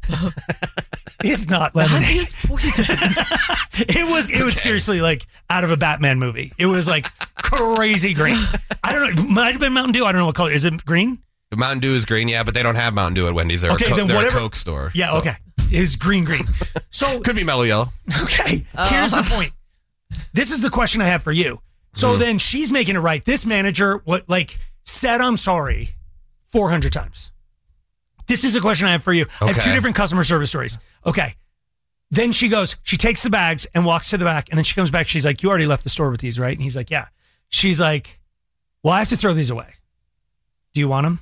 is not lemonade. That is poison. It was, it was seriously like out of a Batman movie. It was like crazy green. I don't know. It might have been Mountain Dew. I don't know what color. Is it green? The Mountain Dew is green, yeah, but they don't have Mountain Dew at Wendy's. They're, Okay, a, Co- then they're whatever- a Coke store. Yeah, so. okay. It was green, green. So Could be mellow yellow. Okay, here's the point. This is the question I have for you. So Mhm. then she's making it right. This manager, what like said, I'm sorry, four hundred times. This is a question I have for you. I have two Okay. different customer service stories. Okay. Then she goes, she takes the bags and walks to the back, and then she comes back. She's like, "You already left the store with these, right?" And he's like, "Yeah." She's like, "Well, I have to throw these away. Do you want them?"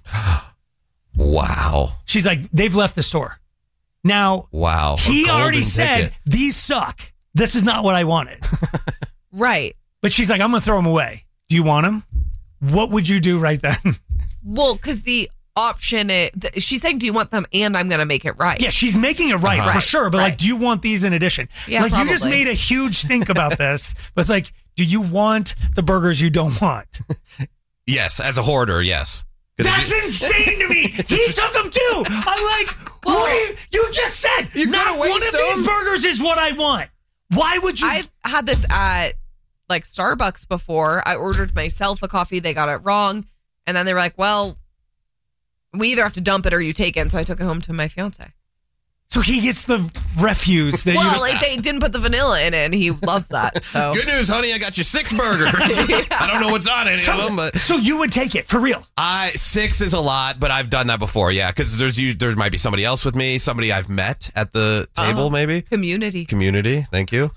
Wow. She's like, "They've left the store." Now, Wow. A he already golden said, ticket. "These suck. This is not what I wanted." Right. But she's like, "I'm going to throw them away. Do you want them?" What would you do right then? Well, because the option, is, th- she's saying, do you want them? And I'm going to make it right. Yeah, she's making it right Uh-huh. for Right, sure. But right. like, do you want these in addition? Yeah, like, you just probably. made a huge stink about this. But it's like, do you want the burgers you don't want? Yes, as a hoarder, yes. 'Cause if That's you- insane to me. He took them too. I'm like, what are you, you just said You're not gonna one waste of these them? burgers is what I want. Why would you? I've had this at like Starbucks before. I ordered myself a coffee. They got it wrong. And then they were like, well, we either have to dump it or you take it. And so I took it home to my fiance. So he gets the refuse that Well, you. like they didn't put the vanilla in it and he loves that. So Good news, honey. I got you six burgers. I don't know what's on any so, of them, but so you would take it for real? I six is a lot, but I've done that before. Yeah, because there's you. There might be somebody else with me, somebody I've met at the table, Oh. maybe community. community. Thank you.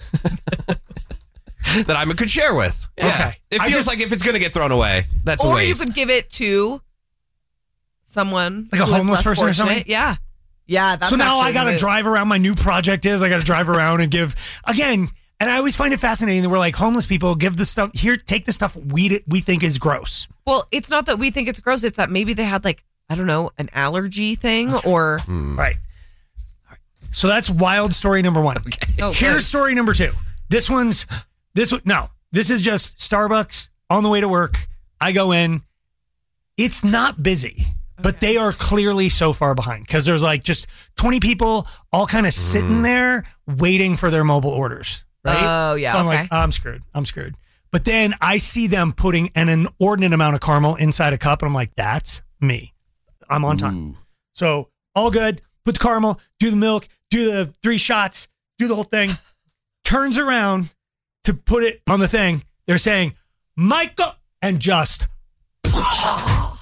That I could share with. Yeah. Okay. It I feels just- like if it's going to get thrown away, that's a Or you waste. could give it to someone Like a who is homeless less person or fortunate. something? Yeah. Yeah. That's So now I actually got to the- drive around. My new project is I got to drive around and give again. And I always find it fascinating that we're like homeless people give the stuff here. Take the stuff we we think is gross. Well, it's not that we think it's gross. It's that maybe they had like, I don't know, an allergy thing or. Right. So that's wild story number one. Oh, Here's good. story number two. This one's this one. No, this is just Starbucks on the way to work. I go in. It's not busy, but they are clearly so far behind because there's like just twenty people all kind of sitting there waiting for their mobile orders. Right? Oh, yeah, So I'm okay. like, I'm screwed. I'm screwed. But then I see them putting an inordinate amount of caramel inside a cup, and I'm like, that's me. I'm on time. So all good. Put the caramel, do the milk, do the three shots, do the whole thing. Turns around to put it on the thing. They're saying, Michael, and just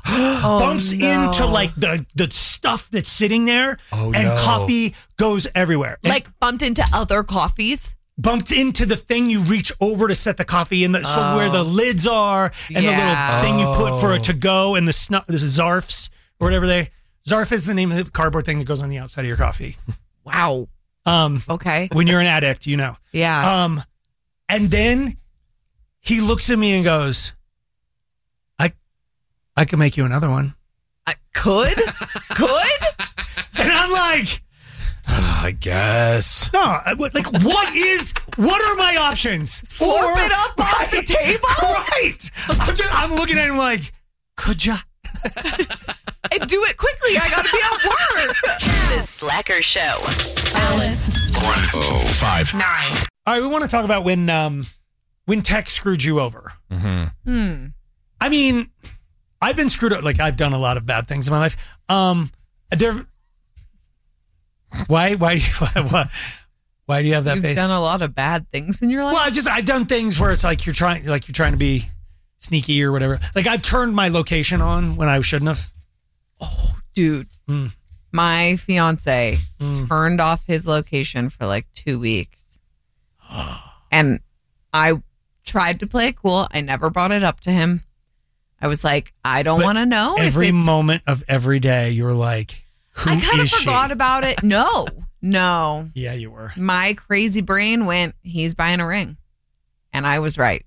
oh, bumps no. into like the, the stuff that's sitting there, oh, and no. coffee goes everywhere. And like bumped into other coffees? Bumped into the thing you reach over to set the coffee in, the, so Oh. where the lids are, and Yeah. the little thing you put for Oh. it to go, and the, snu- the Zarfs, or whatever they... Zarf is the name of the cardboard thing that goes on the outside of your coffee. Wow. Um, okay. When you're an addict, you know. Yeah. Um, and then he looks at me and goes, I I could make you another one. I could? could? And I'm like, I guess. no, I- what- like, what is, what are my options? Slurp it up on the table? Right. I'm, just, I'm looking at him like, could ya? And do it quickly. I gotta be at work. The Slacker Show. Alice. one oh five Nine. All right, we want to talk about when um when tech screwed you over. Mm-hmm. Hmm. I mean, I've been screwed up. Like, I've done a lot of bad things in my life. Um, there. Why? Why? Why? Why do you have that You've face? done a lot of bad things in your life. Well, I just I've done things where it's like you're trying, like you're trying to be sneaky or whatever. Like I've turned my location on when I shouldn't have. Oh, dude. Mm. My fiance Mm. turned off his location for like two weeks. And I tried to play it cool. I never brought it up to him. I was like, I don't But want to know. Every if it's, moment of every day, you're like, who I kind of is forgot she? about it. No, no. Yeah, you were. My crazy brain went, he's buying a ring. And I was right.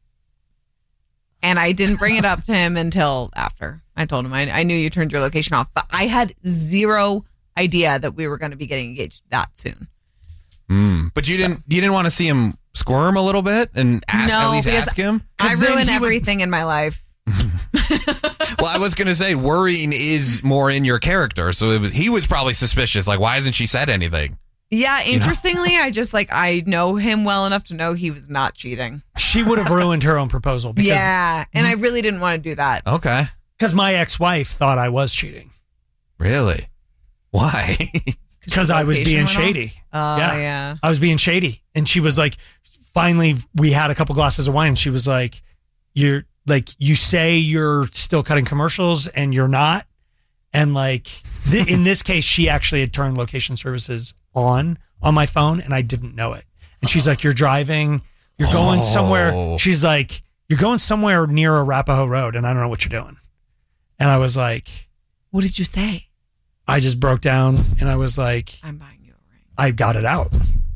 And I didn't bring it up to him until after. I told him, I, I knew you turned your location off, but I had zero idea that we were going to be getting engaged that soon. Mm. But you So- didn't you didn't want to see him squirm a little bit and ask, No, at least because ask him? I then ruin he would- everything in my life. Well, I was going to say worrying is more in your character. So it was, he was probably suspicious. Like, why hasn't she said anything? Yeah, interestingly, I just like, I know him well enough to know he was not cheating. She would have ruined her own proposal because Yeah, and I really didn't want to do that. Okay. because my ex-wife thought I was cheating Really? Why? because I was location being went off? shady. Oh, Yeah. yeah. I was being shady, and she was like, finally, we had a couple glasses of wine, and she was like, "You're like, you say you're still cutting commercials, and you're not." And like, th- in this case, she actually had turned location services on on my phone, and I didn't know it. And she's like, "You're driving, you're going Oh. somewhere." She's like, "You're going somewhere near Arapahoe Road, and I don't know what you're doing." And I was like, What did you say? I just broke down, and I was like, I'm buying you a ring. I got it out.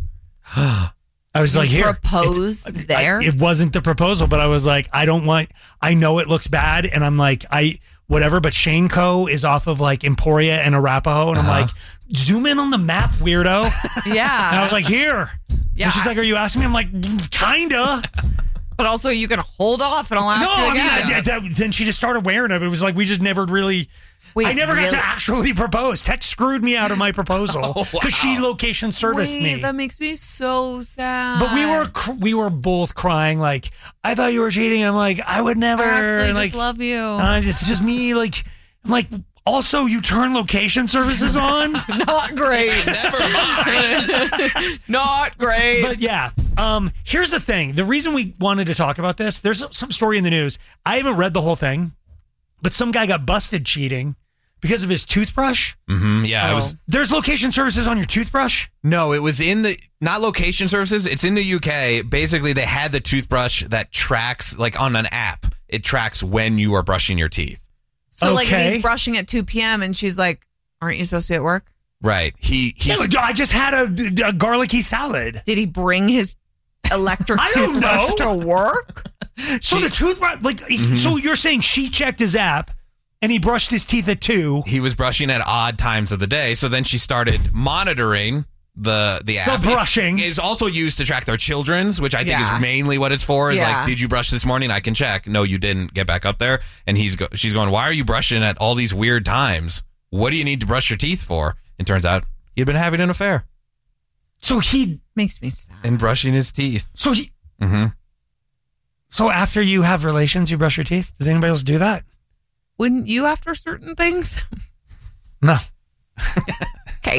I was You like, here. proposed It's- there? I- it wasn't the proposal, but I was like, I don't want, I know it looks bad. And I'm like, I, whatever, but Shane Co. is off of like Emporia and Arapahoe. And I'm Uh-huh. like, zoom in on the map, weirdo. Yeah. And I was like, here. Yeah. And she's like, are you asking me? I'm like, kinda. But also, you can hold off and I'll ask No, you I mean, again. I- that- then she just started wearing it. It was like, we just never really, Wait, I never got really? to actually propose. Tech screwed me out of my proposal Oh, because she location serviced Wait, me. that makes me so sad. But we were cr- we were both crying like, I thought you were cheating. I'm like, I would never. I actually And, just like, love you. uh, it's just me. Like, I'm like, also you turn location services on. Not great. Never mind. Not great. But yeah, um, here's the thing. The reason we wanted to talk about this, there's some story in the news. I haven't read the whole thing, but some guy got busted cheating because of his toothbrush. Mm-hmm. Yeah, Oh. it was. There's location services on your toothbrush. No, it was in the not location services. It's in the U K. Basically, they had the toothbrush that tracks like on an app. It tracks when you are brushing your teeth. So, like, if Okay. he's brushing at two p.m. and she's like, aren't you supposed to be at work? Right. He Yeah, he's but I just had a, a garlicky salad. Did he bring his electric I don't toothbrush know. to work? So the toothbrush, like, so you're saying she checked his app and he brushed his teeth at two. he was brushing at odd times of the day. So then she started monitoring the the app. The brushing. It- it's also used to track their children's, which I think Yeah. is mainly what it's for. Is Yeah. like, did you brush this morning? I can check. No, you didn't. Get back up there. And he's go- she's going, why are you brushing at all these weird times? What do you need to brush your teeth for? It turns out he'd been having an affair So he, Makes me sad. and brushing his teeth. so he, Mm-hmm. so after you have relations, you brush your teeth. Does anybody else do that? Wouldn't you after certain things? No. Okay.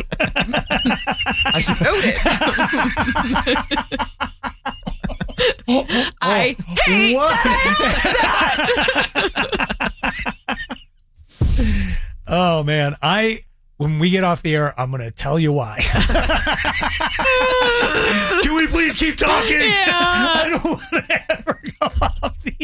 I Noted. I hate What? that I asked that. Oh man, I when we get off the air, I'm gonna tell you why. Can we please keep talking? Yeah. I don't want to ever go off the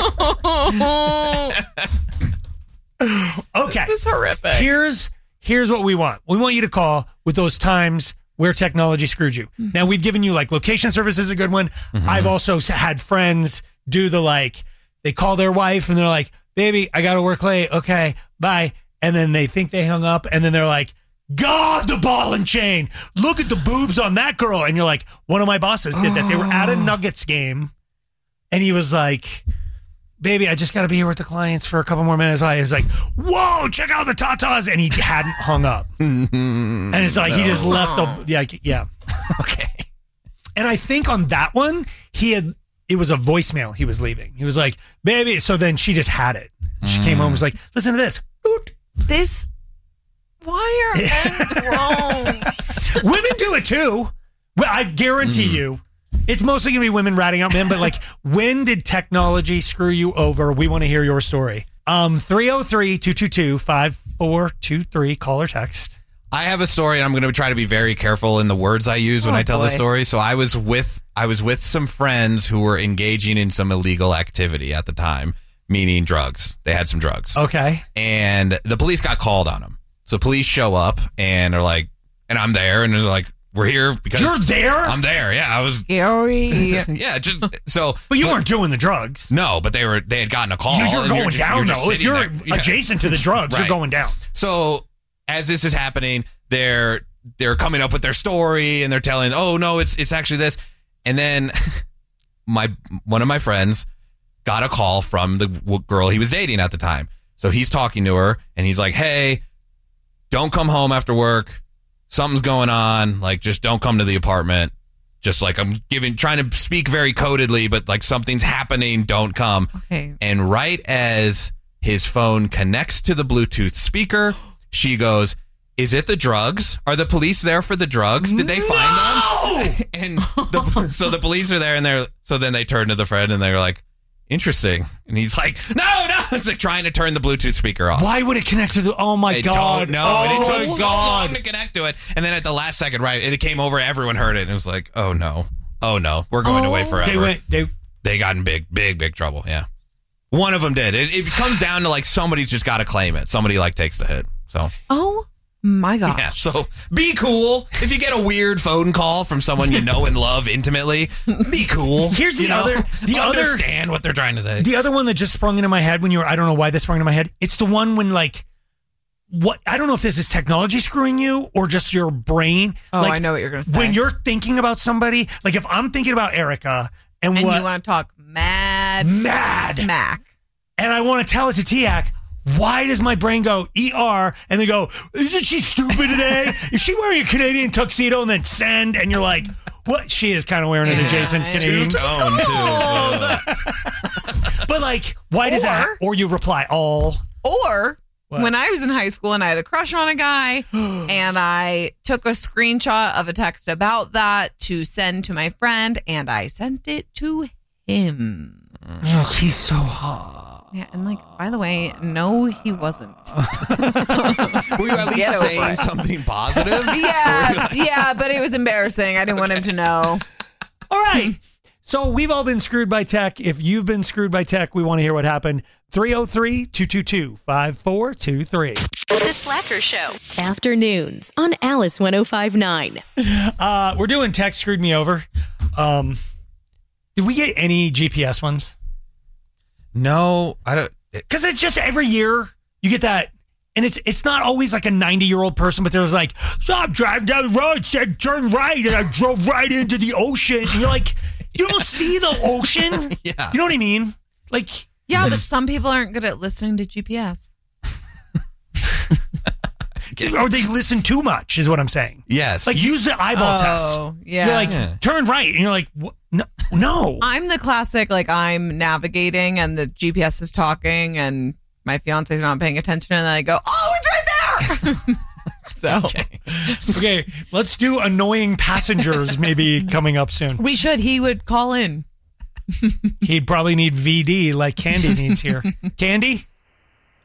air. Okay, This is horrific. Here's here's what we want. We want you to call with those times where technology screwed you. Mm-hmm. Now we've given you like location service is a good one. Mm-hmm. I've also had friends do the like they call their wife and they're like, "Baby, I got to work late. Okay, bye." And then they think they hung up and then they're like, "God, the ball and chain. Look at the boobs on that girl." And you're like, one of my bosses did that. They were at a Nuggets game and he was like, "Baby, I just got to be here with the clients for a couple more minutes." He's like, "Whoa, check out the tatas." And he hadn't hung up. And it's like, no. He just left. The, yeah. Yeah. Okay. And I think on that one, he had, it was a voicemail he was leaving. He was like, "Baby." So then she just had it. She mm. came home and was like, "Listen to this." Boot. This, why are men gross? Women do it too. Well, I guarantee mm. you, it's mostly going to be women ratting out men, but like, when did technology screw you over? We want to hear your story. Um, three oh three, two two two, five four two three, call or text. I have a story and I'm going to try to be very careful in the words I use when oh, I tell boy. the story. So I was with, I was with some friends who were engaging in some illegal activity at the time. Meaning drugs. They had some drugs. Okay. And the police got called on them. So police show up and are like, and I'm there and they're like, "We're here because you're there." I'm there. Yeah, I was scary. Yeah, just so. But you but, weren't doing the drugs. No, but they were. They had gotten a call. You're, you're going you're just, down you're though. If you're there. adjacent yeah. to the drugs, right. You're going down. So as this is happening, they're they're coming up with their story and they're telling, "Oh no, it's it's actually this," and then my one of my friends got a call from the girl he was dating at the time. So he's talking to her and he's like, "Hey, don't come home after work. Something's going on. Like, just don't come to the apartment. Just like I'm giving, trying to speak very codedly, but like something's happening. Don't come." Okay. And right as his phone connects to the Bluetooth speaker, she goes, "Is it the drugs? Are the police there for the drugs? Did they no! find them?" And the, so the police are there and they're, so then they turn to the friend and they're like, "Interesting." And he's like, "No, no." It's like trying to turn the Bluetooth speaker off. Why would it connect to the, oh my I God. Don't know. Oh, and it took so God. long to connect to it. And then at the last second, right, and it came over, everyone heard it. And it was like, oh no. Oh no. We're going oh, away forever. They went, they, they got in big, big, big trouble. Yeah. One of them did. It, it comes down to like somebody's just got to claim it. Somebody like takes the hit. So. Oh. My gosh. Yeah, so be cool. If you get a weird phone call from someone you know and love intimately, be cool. Here's the you know? other, the understand other, what they're trying to say. The other one that just sprung into my head when you were, I don't know why this sprung into my head. It's the one when like, what, I don't know if this is technology screwing you or just your brain. Oh, like, I know what you're going to say. When you're thinking about somebody, like if I'm thinking about Erica and, and what. you want to talk mad, mad smack. And I want to tell it to Tiak. Why does my brain go E R and they go, "Isn't she stupid today? Is she wearing a Canadian tuxedo?" And then send, and you're like, what? She is kind of wearing an yeah, adjacent Canadian. Two-tone, too. But like, why does or, that? Or you reply all. Or what? When I was in high school and I had a crush on a guy and I took a screenshot of a text about that to send to my friend and I sent it to him. Oh, he's so hot. Yeah, and like, by the way, no, he wasn't. Were you at least Get saying something positive? Yeah, yeah, but it was embarrassing. I didn't okay. want him to know. All right. So we've all been screwed by tech. If you've been screwed by tech, we want to hear what happened. three oh three, two two two, five four two three. The Slacker Show. Afternoons on Alice one oh five point nine. Uh, we're doing tech screwed me over. Um, did we get any G P S ones? No, I don't. Because it's just every year you get that. And it's it's not always like a ninety-year-old person, but there's like, so I'm driving down the road, said turn right, and I drove right into the ocean. And you're like, you don't see the ocean. Yeah. You know what I mean? Like, yeah, but some people aren't good at listening to G P S. Or they listen too much, is what I'm saying. Yes. Like, use the eyeball oh, test. Yeah. You're like, yeah. turn right. And you're like, what? No. no. I'm the classic, like, I'm navigating and the G P S is talking and my fiance's not paying attention. And then I go, oh, it's right there. So. Okay. Okay, let's do annoying passengers maybe coming up soon. We should. He would call in. He'd probably need V D like Candy needs here. Candy?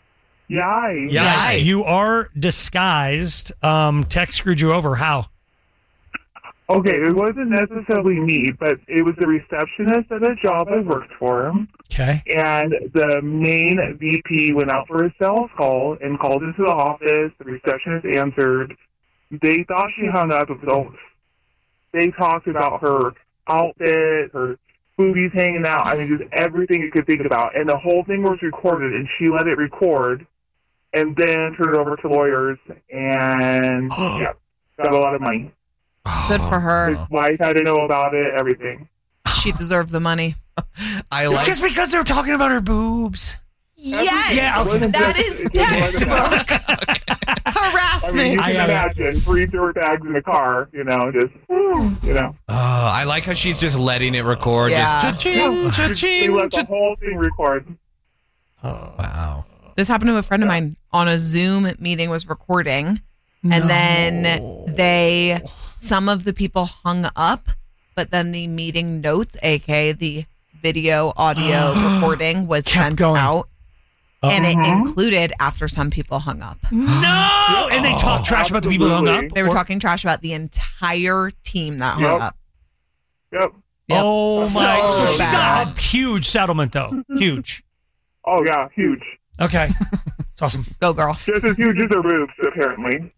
Yay. Yeah, you are disguised. Um, tech screwed you over. How? Okay, it wasn't necessarily me, but it was the receptionist at a job I worked for. Okay. And the main V P went out for a sales call and called into the office. The receptionist answered. They thought she hung up. So they talked about her outfit, her boobies hanging out. I mean, just everything you could think about. And the whole thing was recorded, and she let it record and then turned it over to lawyers and yeah, got a lot of money. Good for her. His wife had to know about it, everything. She deserved the money. I like Just because they're talking about her boobs. Yes, Yeah, okay. that is textbook harassment. I mean, you can imagine three dirt bags in a car, you know, just, you know. Oh, I like how she's just letting it record. Yeah. Just cha-ching, cha-ching. She let the whole thing record. Oh, wow. This happened to a friend of mine on a Zoom meeting, was recording, and then they, some of the people hung up, but then the meeting notes, aka the video audio recording, was sent going. out. And it Uh-huh. included after some people hung up. No! And they talk trash about the people who hung up? They were talking trash about the entire team that hung Yep. up. Yep. Oh, my. So, So she bad. got a huge settlement, though. Huge. Oh, yeah, huge. Okay. It's awesome. Go, girl. Just as huge as her boobs, apparently.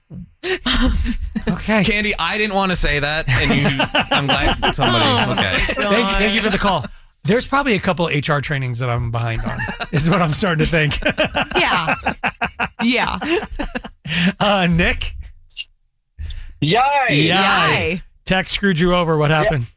Okay. Candy, I didn't want to say that, and you. I'm glad somebody. Okay. Thank, thank you for the call. There's probably a couple H R trainings that I'm behind on, is what I'm starting to think. Yeah. Yeah. Uh, Nick? Yay! Yay. Tech screwed you over. What happened?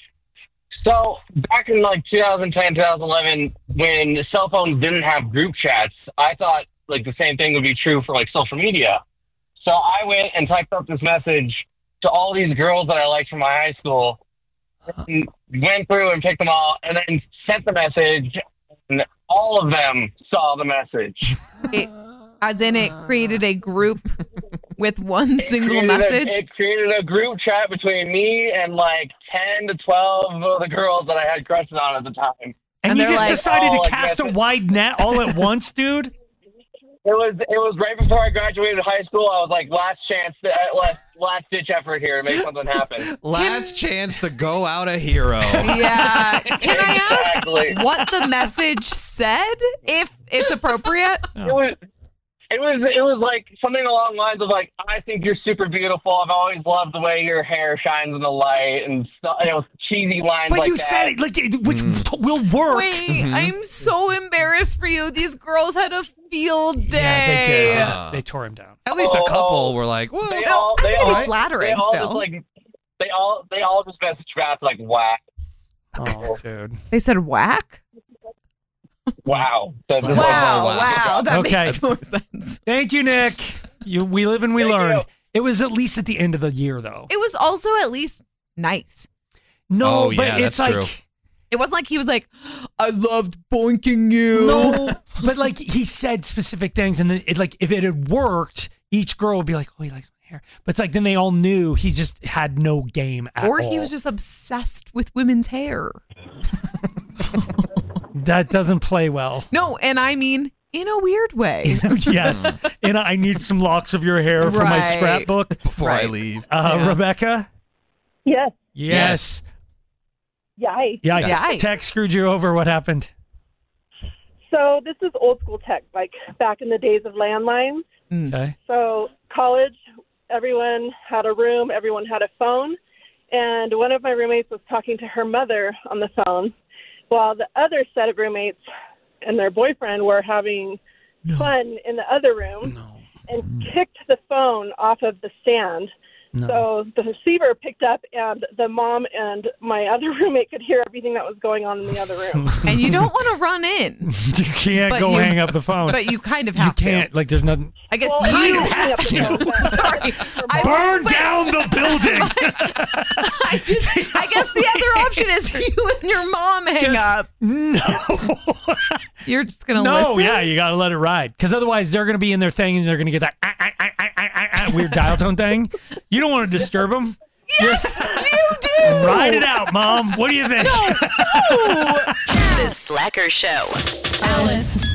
So back in like twenty ten, twenty eleven, when cell phones didn't have group chats, I thought like the same thing would be true for like social media. So I went and typed up this message to all these girls that I liked from my high school, and went through and picked them all, and then sent the message, and all of them saw the message. It, as in, it created a group with one single Created message. A, it created a group chat between me and like ten to twelve of the girls that I had crushes on at the time. And, And you they're just like, decided oh, to like, cast a yes, wide net all at once, dude? It was it was right before I graduated high school. I was like, last chance, to, uh, last last ditch effort here to make something happen. Last chance to go out a hero. Yeah. Can I Exactly. ask what the message said, if it's appropriate? It was it was it was like something along the lines of like, I think you're super beautiful. I've always loved the way your hair shines in the light, and stuff. And it was cheesy lines But like you that. said it, like, it- which will work. Wait, I'm so embarrassed for you. These girls had a field day. Yeah, they did. They, just- they tore him down. At least a couple were like, well, They No, all I they think it'd all be flattering they all still. just like they all they all just messaged back like whack. Oh, dude. They said whack? Wow. So just Wow, like, wow. That Okay. makes more sense. Thank you, Nick. You, we live and we Thank learn. you. It was at least at the end of the year, though. It was also at least nice. No, Oh, but yeah, it's that's like true. It wasn't like he was like, I loved boinking you. no, but like he said specific things, and then it like if it had worked, each girl would be like, "Oh, he likes my hair," but it's like then they all knew he just had no game at Or all. he was just obsessed with women's hair. That doesn't play well. No, and I mean in a weird way. Yes, and I need some locks of your hair for my Right. scrapbook before I Right. leave. Uh, Yeah. Rebecca. Yes. Yes. Yay. Yeah. Yay. Tech screwed you over. What happened? So this is old school tech, like back in the days of landlines. Okay. So college, everyone had a room, everyone had a phone, and one of my roommates was talking to her mother on the phone, while the other set of roommates and their boyfriend were having fun in the other room and kicked the phone off of the stand. No. So the receiver picked up, and the mom and my other roommate could hear everything that was going on in the other room. And you don't want to run in. You can't But go you- hang up the phone. But you kind of You have can't. Like, there's nothing. to. I guess Well, you kind of have have to. to. Sorry. I, Burn down the building. I, just, I guess the other option is you and your mom hang Just- up. No. You're just going to No, listen? yeah, you got to let it ride. Because otherwise, they're going to be in their thing and they're going to get that ah, ah, ah, ah, ah, ah, ah, weird dial tone thing. You don't want to disturb them. Yes, you do. Ride it out, Mom. What do you think? The Slacker Show. Alice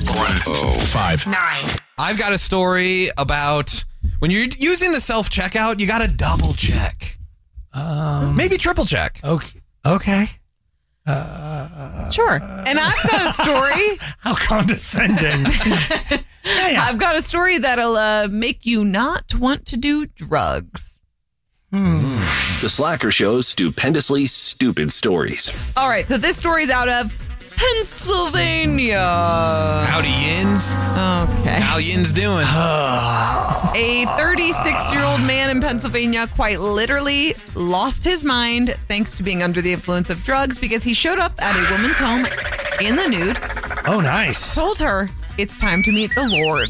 one oh five nine. I've got a story about when you're using the self-checkout, you got to double check. Um, Maybe triple check. Okay. Okay. Uh, Sure. And I've got a story. How condescending. yeah, yeah. I've got a story that'll uh, make you not want to do drugs. Hmm. The Slacker Show's stupendously stupid stories. All right. So this story's out of Pennsylvania. Howdy, Yins. Okay. How Yins doing? A thirty-six-year-old man in Pennsylvania quite literally lost his mind thanks to being under the influence of drugs because he showed up at a woman's home in the nude. Oh, nice. Told her it's time to meet the Lord.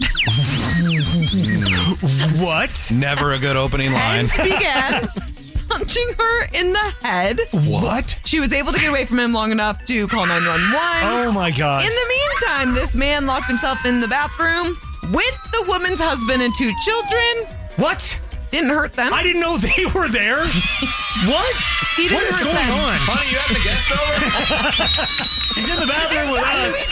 What? Never a good opening line. And began punching her in the head. What? She was able to get away from him long enough to call nine one one. Oh, my God. In the meantime, this man locked himself in the bathroom with the woman's husband and two children. What? Didn't hurt them. I didn't know they were there. What? He didn't What is hurt going them. on? Honey, you having a guest over? He's in the bathroom with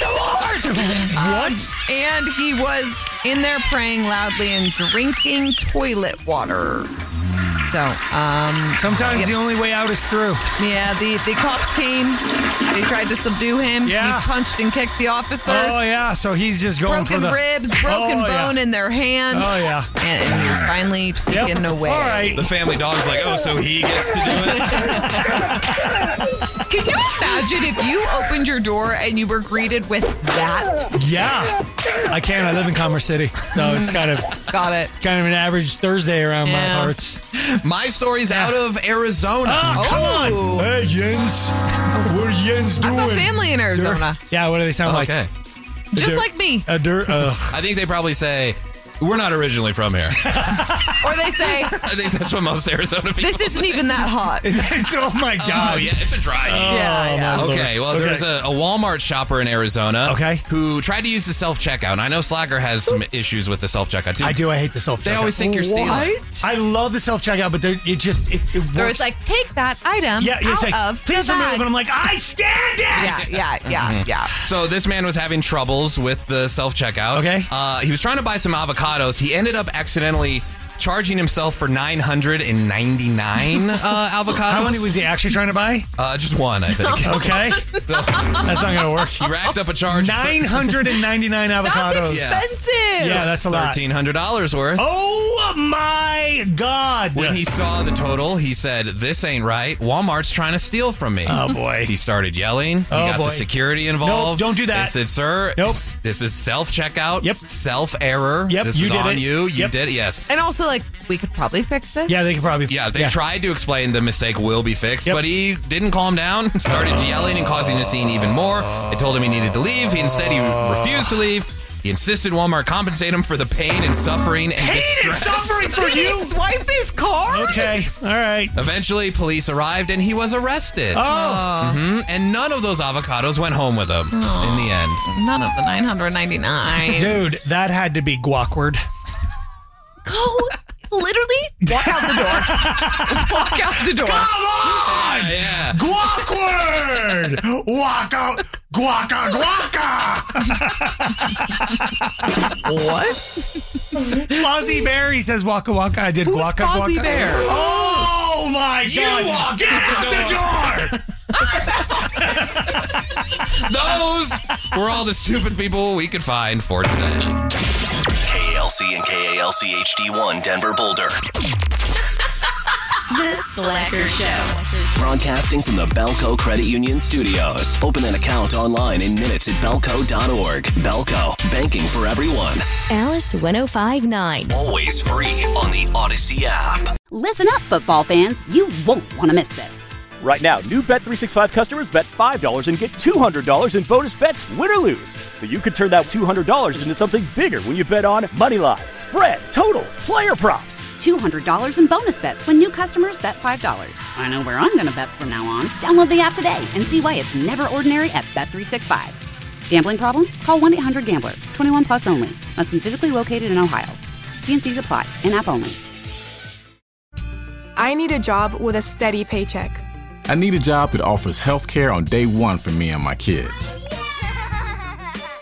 us. What? And he was in there praying loudly and drinking toilet water. So, um... Sometimes yep. the only way out is through. Yeah, the, the cops came. They tried to subdue him. Yeah. He punched and kicked the officers. Oh, yeah. So he's just going broken for the... ribs, broken oh, bone yeah. in their hand. Oh, yeah. And, and he was finally taken Yep. away. All right. The family dog's like, oh, so he gets to do it? Can you imagine if you opened your door and you were greeted with that? Yeah. I can. I live in Commerce City. So it's kind of... Got it. Kind of an average Thursday around Yeah. my parts. My story's out of Arizona. Oh, come Oh. on. Hey, Jens. What are Jens doing? I've got family in Arizona. Yeah, what do they sound like? Okay. Just dirt- like me. A dirt... Uh, I think they probably say, we're not originally from here. Or they say, I think that's what most Arizona people this isn't even that hot. oh, my God. Oh, yeah, it's a dry heat. Yeah, yeah. my Lord. Okay, well, Okay. there's a, a Walmart shopper in Arizona Okay. who tried to use the self-checkout. And I know Slacker has some issues with the self-checkout, too. I do. I hate the self-checkout. They always think you're stealing. I love the self-checkout, but they're- it just... It, it works. Or it's like, take that item yeah, it's out like, of please the remove. bag. And I'm like, I stand it! Yeah, yeah, yeah, yeah. So this man was having troubles with the self-checkout. Okay. Uh, he was trying to buy some avocados. He ended up accidentally charging himself for nine hundred ninety-nine uh, avocados. How many was he actually trying to buy? Uh, just one, I think. Okay. That's not going to work. He racked up a charge. nine hundred ninety-nine avocados. That's expensive. Yeah, that's a lot. thirteen hundred dollars worth. Oh, my God. When he saw the total, he said, this ain't right. Walmart's trying to steal from me. Oh, boy. He started yelling. He Oh, got boy. the security involved. Nope, don't do that. They said, sir, Nope. this is self-checkout. Yep. Self-error. Yep, This you was did on it. you. You Yep. did it, yes. And also, like, we could probably fix this. Yeah, they could probably... Yeah, they tried to explain the mistake will be fixed, Yep. but he didn't calm down, started yelling and causing the scene even more. They told him he needed to leave. He instead he refused to leave. He insisted Walmart compensate him for the pain and suffering and Pain and distress. suffering for Did you? he swipe his card? Okay, all right. Eventually, police arrived and he was arrested. Oh. hmm And none of those avocados went home with him in the end. None of the nine hundred ninety-nine. Dude, that had to be guackward. Go literally walk out the door. Walk out the door. Come on! Yeah, yeah. Guackward! Walk out! Guaca, guaca! What? Fozzie Bear, he says waka waka. I did Who's guaca, Fozzie guaca. Bear? Oh my You God! walked Get out out the the door! Those were all the stupid people we could find for today. K A L C and K A L C H D one Denver Boulder. The Slacker Show. Broadcasting from the Belco Credit Union Studios. Open an account online in minutes at belco dot org. Belco, banking for everyone. Alice one oh five point nine. Always free on the Odyssey app. Listen up, football fans. You won't want to miss this. Right now, new Bet three sixty-five customers bet five dollars and get two hundred dollars in bonus bets, win or lose. So you could turn that two hundred dollars into something bigger when you bet on money line, spread, totals, player props. two hundred dollars in bonus bets when new customers bet five dollars. I know where I'm going to bet from now on. Download the app today and see why it's never ordinary at Bet three sixty-five. Gambling problem? Call one eight hundred gambler. twenty-one plus only. Must be physically located in Ohio. T and C's apply. In-app only. I need a job with a steady paycheck. I need a job that offers health care on day one for me and my kids.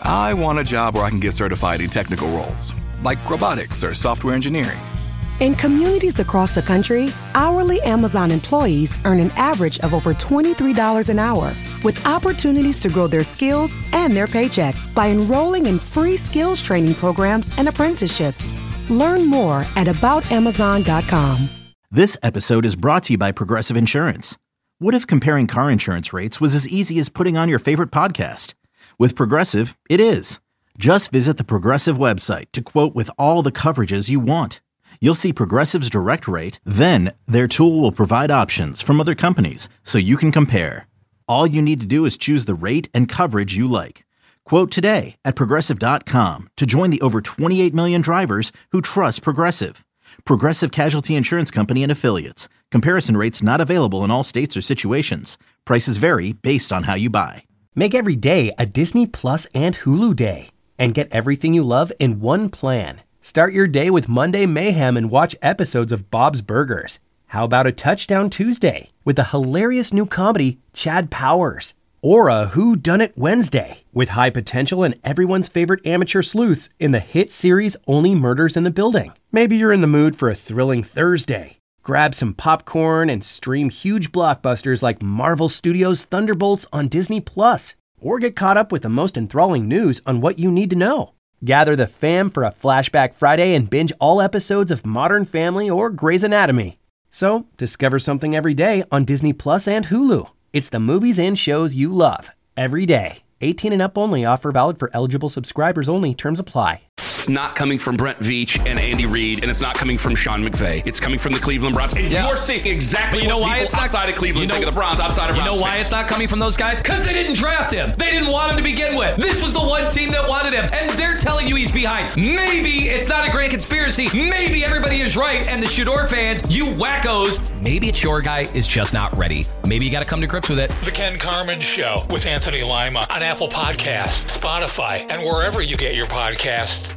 I want a job where I can get certified in technical roles, like robotics or software engineering. In communities across the country, hourly Amazon employees earn an average of over twenty-three dollars an hour, with opportunities to grow their skills and their paycheck by enrolling in free skills training programs and apprenticeships. Learn more at about amazon dot com. This episode is brought to you by Progressive Insurance. What if comparing car insurance rates was as easy as putting on your favorite podcast? With Progressive, it is. Just visit the Progressive website to quote with all the coverages you want. You'll see Progressive's direct rate, then their tool will provide options from other companies so you can compare. All you need to do is choose the rate and coverage you like. Quote today at progressive dot com to join the over twenty-eight million drivers who trust Progressive. Progressive Casualty Insurance Company and Affiliates. Comparison rates not available in all states or situations. Prices vary based on how you buy. Make every day a Disney Plus and Hulu day and get everything you love in one plan. Start your day with Monday Mayhem and watch episodes of Bob's Burgers. How about a Touchdown Tuesday with the hilarious new comedy Chad Powers? Or a Who Done It Wednesday with high potential and everyone's favorite amateur sleuths in the hit series Only Murders in the Building. Maybe you're in the mood for a thrilling Thursday. Grab some popcorn and stream huge blockbusters like Marvel Studios' Thunderbolts on Disney Plus. Or get caught up with the most enthralling news on what you need to know. Gather the fam for a Flashback Friday and binge all episodes of Modern Family or Grey's Anatomy. So, discover something every day on Disney Plus and Hulu. It's the movies and shows you love every day. eighteen and up only. Offer valid for eligible subscribers only. Terms apply. It's not coming from Brent Veach and Andy Reid, and it's not coming from Sean McVay. It's coming from the Cleveland Browns. And Yeah. you're seeing exactly You know what why people it's not- outside of Cleveland you know- think of the Browns, outside of You Browns know why fans. it's not coming from those guys? Because they didn't draft him. They didn't want him to begin with. This was the one team that wanted him, and they're telling you he's behind. Maybe it's not a grand conspiracy. Maybe everybody is right, and the Shador fans, you wackos, maybe it's your guy is just not ready. Maybe you got to come to grips with it. The Ken Carmen Show with Anthony Lima on Apple Podcasts, Spotify, and wherever you get your podcasts.